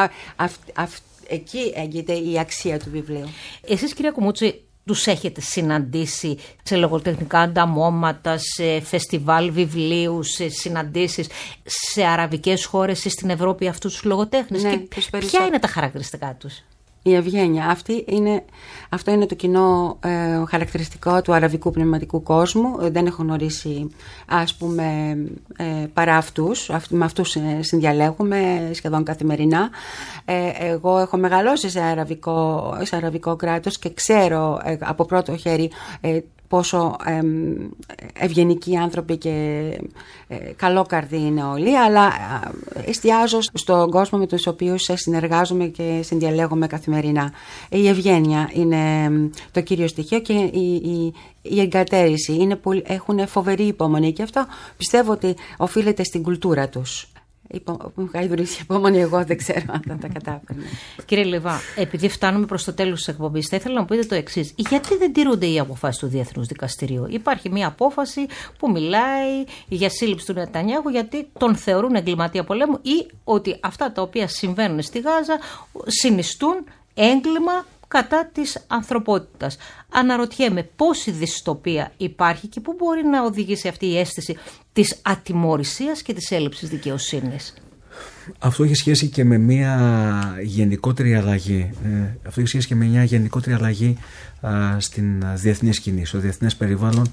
Εκεί έγκυται η αξία του βιβλίου. Εσείς, κυρία Κουμούτση, τους έχετε συναντήσει σε λογοτεχνικά ανταμώματα, σε φεστιβάλ βιβλίου, σε συναντήσεις σε αραβικές χώρες ή στην Ευρώπη αυτούς τους λογοτέχνες? Ναι, και ποια είναι τα χαρακτηριστικά τους? Η ευγένεια. Αυτό είναι το κοινό χαρακτηριστικό του αραβικού πνευματικού κόσμου. Δεν έχω γνωρίσει, ας πούμε, παρά αυτούς. Με αυτούς συνδιαλέγουμε σχεδόν καθημερινά. Εγώ έχω μεγαλώσει σε αραβικό κράτος και ξέρω από πρώτο χέρι πόσο ευγενικοί άνθρωποι και καλόκαρδοι είναι όλοι, αλλά εστιάζω στον κόσμο με τους οποίους συνεργάζομαι και συνδιαλέγομαι καθημερινά. Η ευγένεια είναι το κύριο στοιχείο και η εγκατέρηση. Έχουν φοβερή υπομονή, και αυτό πιστεύω ότι οφείλεται στην κουλτούρα τους. Υπομονή, εγώ δεν ξέρω αν θα τα κατάφερνα. Κύριε Λιβά, επειδή φτάνουμε προς το τέλος της εκπομπής, θα ήθελα να μου πείτε το εξής. Γιατί δεν τηρούνται οι αποφάσεις του Διεθνούς Δικαστηρίου? Υπάρχει μια απόφαση που μιλάει για σύλληψη του Νετανιάχου γιατί τον θεωρούν εγκληματία πολέμου, ή ότι αυτά τα οποία συμβαίνουν στη Γάζα συνιστούν έγκλημα κατά της ανθρωπότητας. Αναρωτιέμαι πόση δυστοπία υπάρχει και πού μπορεί να οδηγήσει αυτή η αίσθηση της ατιμωρησίας και της έλλειψης δικαιοσύνης. Αυτό έχει σχέση και με μια γενικότερη αλλαγή. Αυτό έχει σχέση και με μια γενικότερη αλλαγή στην διεθνή σκηνή, στο διεθνές περιβάλλον,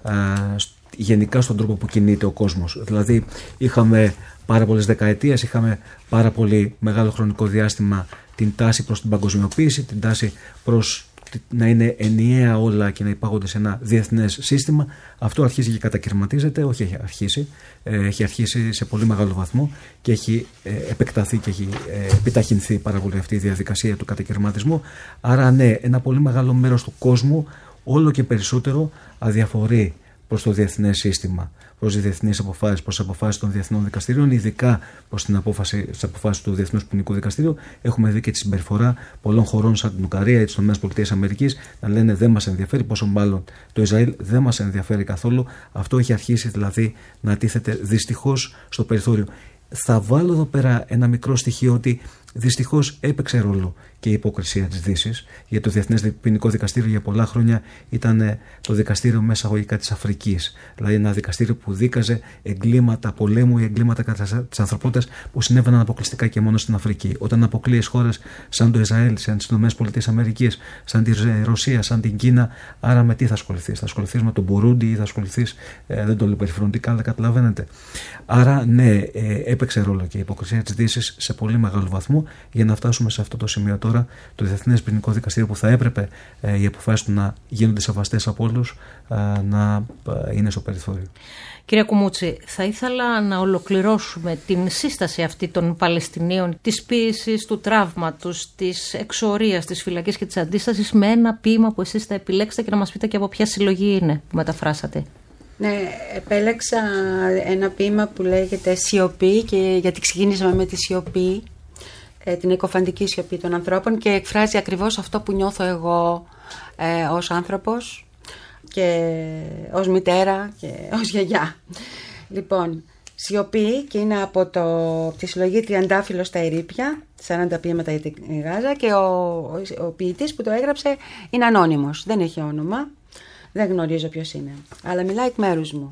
γενικά στον τρόπο που κινείται ο κόσμος. Δηλαδή είχαμε πάρα πολλές δεκαετίες, είχαμε πάρα πολύ μεγάλο χρονικό διάστημα την τάση προς την παγκοσμιοποίηση, την τάση προς να είναι ενιαία όλα και να υπάγονται σε ένα διεθνές σύστημα. Αυτό αρχίζει και κατακαιρματίζεται, όχι έχει αρχίσει, έχει αρχίσει σε πολύ μεγάλο βαθμό και έχει επεκταθεί και έχει επιταχυνθεί πάρα πολύ αυτή η διαδικασία του κατακαιρματισμού. Άρα ναι, ένα πολύ μεγάλο μέρος του κόσμου όλο και περισσότερο αδιαφορεί προς το διεθνές σύστημα, προς τις διεθνείς αποφάσεις, προς τις αποφάσεις των διεθνών δικαστηρίων, ειδικά προς τις αποφάσεις του Διεθνούς Ποινικού Δικαστηρίου. Έχουμε δει και τη συμπεριφορά πολλών χωρών σαν την Ουγγαρία ή τις ΗΠΑ να λένε δεν μας ενδιαφέρει, πόσο μάλλον το Ισραήλ δεν μας ενδιαφέρει καθόλου. Αυτό έχει αρχίσει δηλαδή να τίθεται δυστυχώς στο περιθώριο. Θα βάλω εδώ πέρα ένα μικρό στοιχείο ότι δυστυχώς έπαιξε ρόλο και η υποκρισία της Δύσης, γιατί το Διεθνές Ποινικό Δικαστήριο για πολλά χρόνια ήταν το δικαστήριο μέσα αγωγικά της Αφρικής. Δηλαδή ένα δικαστήριο που δίκαζε εγκλήματα πολέμου ή εγκλήματα κατά της ανθρωπότητας που συνέβαιναν αποκλειστικά και μόνο στην Αφρική. Όταν αποκλείεις χώρες σαν το Ισραήλ, σαν τις ΗΠΑ, σαν τη Ρωσία, σαν την Κίνα, άρα με τι θα ασχοληθείς? Θα ασχοληθείς με τον Μπουρούντι ή θα ασχοληθείς, δεν το λέω περιφρονητικά, αλλά καταλαβαίνετε. Άρα ναι, έπαιξε ρόλο και η υποκρισία της Δύσης σε πολύ μεγάλο βαθμό για να φτάσουμε σε αυτό το σημείο τώρα, το Διεθνές Ποινικό Δικαστήριο που θα έπρεπε οι αποφάσεις του να γίνονται σεβαστές από όλους, να είναι στο περιθώριο. Κυρία Κουμούτση, θα ήθελα να ολοκληρώσουμε την σύσταση αυτή των Παλαιστινίων, της ποίησης, του τραύματος, της εξορίας, της φυλακής και της αντίστασης με ένα ποίημα που εσείς θα επιλέξετε και να μας πείτε και από ποια συλλογή είναι που μεταφράσατε. Ναι, επέλεξα ένα ποίημα που λέγεται «Σιωπή» και γιατί ξεκίνησαμε με τη σιωπή, την εκοφαντική σιωπή των ανθρώπων και εκφράζει ακριβώς αυτό που νιώθω εγώ ως άνθρωπος και ως μητέρα και ως γιαγιά. Λοιπόν, σιωπή και είναι από τη συλλογή Τριαντάφυλλος στα ερείπια, 40 ποίηματα για τη Γάζα και ο ποιητής που το έγραψε είναι ανώνυμος, δεν έχει όνομα, δεν γνωρίζω ποιος είναι, αλλά μιλάει εκ μέρους μου.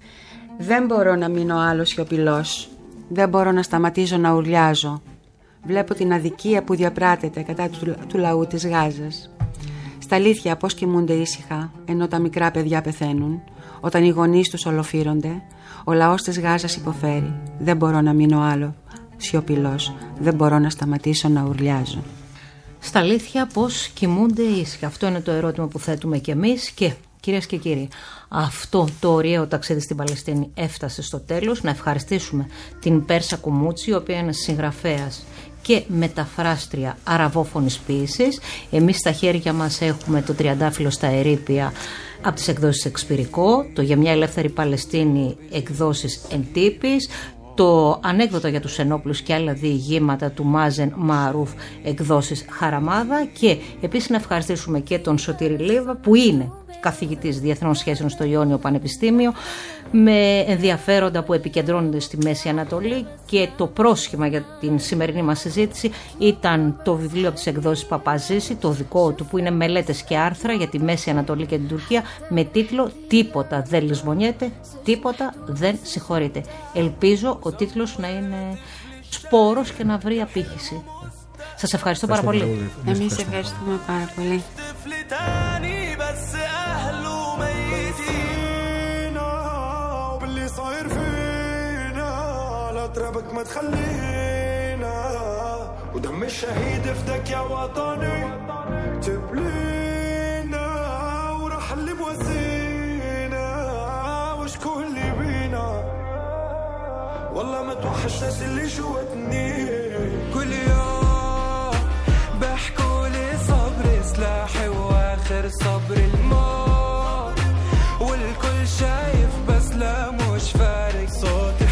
Δεν μπορώ να μείνω άλλο σιωπηλός, δεν μπορώ να σταματήσω να ουρλιάζω. Βλέπω την αδικία που διαπράτεται κατά του λαού της Γάζας. Στα αλήθεια πώς κοιμούνται ήσυχα ενώ τα μικρά παιδιά πεθαίνουν, όταν οι γονείς τους ολοφύρονται, ο λαός της Γάζας υποφέρει. Δεν μπορώ να μείνω άλλο σιωπηλός, δεν μπορώ να σταματήσω να ουρλιάζω. Στα αλήθεια πώς κοιμούνται ήσυχα? Αυτό είναι το ερώτημα που θέτουμε κι εμείς και κυρίες και κύριοι, αυτό το ωραίο ταξίδι στην Παλαιστίνη έφτασε στο τέλος. Να ευχαριστήσουμε την Πέρσα Κουμούτση, η οποία είναι συγγραφέας και μεταφράστρια αραβόφωνης ποίησης. Εμείς στα χέρια μας έχουμε το Τριαντάφυλλο στα ερείπια από τις εκδόσεις Εξπυρικό, το Για μια ελεύθερη Παλαιστίνη εκδόσεις Εντύπης, το Ανέκδοτα για τους ενόπλους και άλλα διηγήματα του Μάζεν Μαρούφ εκδόσεις Χαραμάδα και επίσης να ευχαριστήσουμε και τον Σωτήρη Λίβα που είναι καθηγητής διεθνών σχέσεων στο Ιόνιο Πανεπιστήμιο με ενδιαφέροντα που επικεντρώνονται στη Μέση Ανατολή και το πρόσχημα για την σημερινή μας συζήτηση ήταν το βιβλίο από τις εκδόσεις Παπαζήση, το δικό του που είναι μελέτες και άρθρα για τη Μέση Ανατολή και την Τουρκία με τίτλο «Τίποτα δεν λησμονιέται, τίποτα δεν συγχωρείται». Ελπίζω ο τίτλος να είναι σπόρος και να βρει απήχηση. Σας ευχαριστώ πάρα πολύ. Εμείς ευχαριστούμε πάρα πολύ. ترابك ما تخلينا ودم الشهيد فداك يا وطني تبلينا وراح اللي موزينا وشكون اللي بينا والله ما توحش ناس اللي جواتني كل يوم بحكولي صبر سلاحي واخر صبر الموت والكل شايف بس لا مش فارق صوتي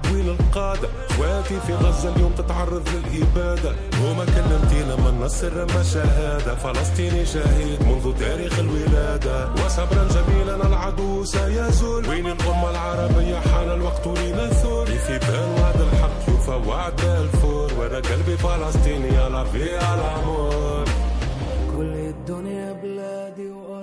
وين القادة؟ اخواتي في غزة اليوم تتعرض للإبادة، وما كلمتينا من نصر ما شهادة. فلسطيني شهيد منذ تاريخ الولادة، وصبرا جميلا العدو سيزول. وين الأمة العربية؟ حان الوقت لنثور. في بال وعد الحق يوفى وعد بالفور، وانا قلبي فلسطيني على في الأمور. كل الدنيا بلادي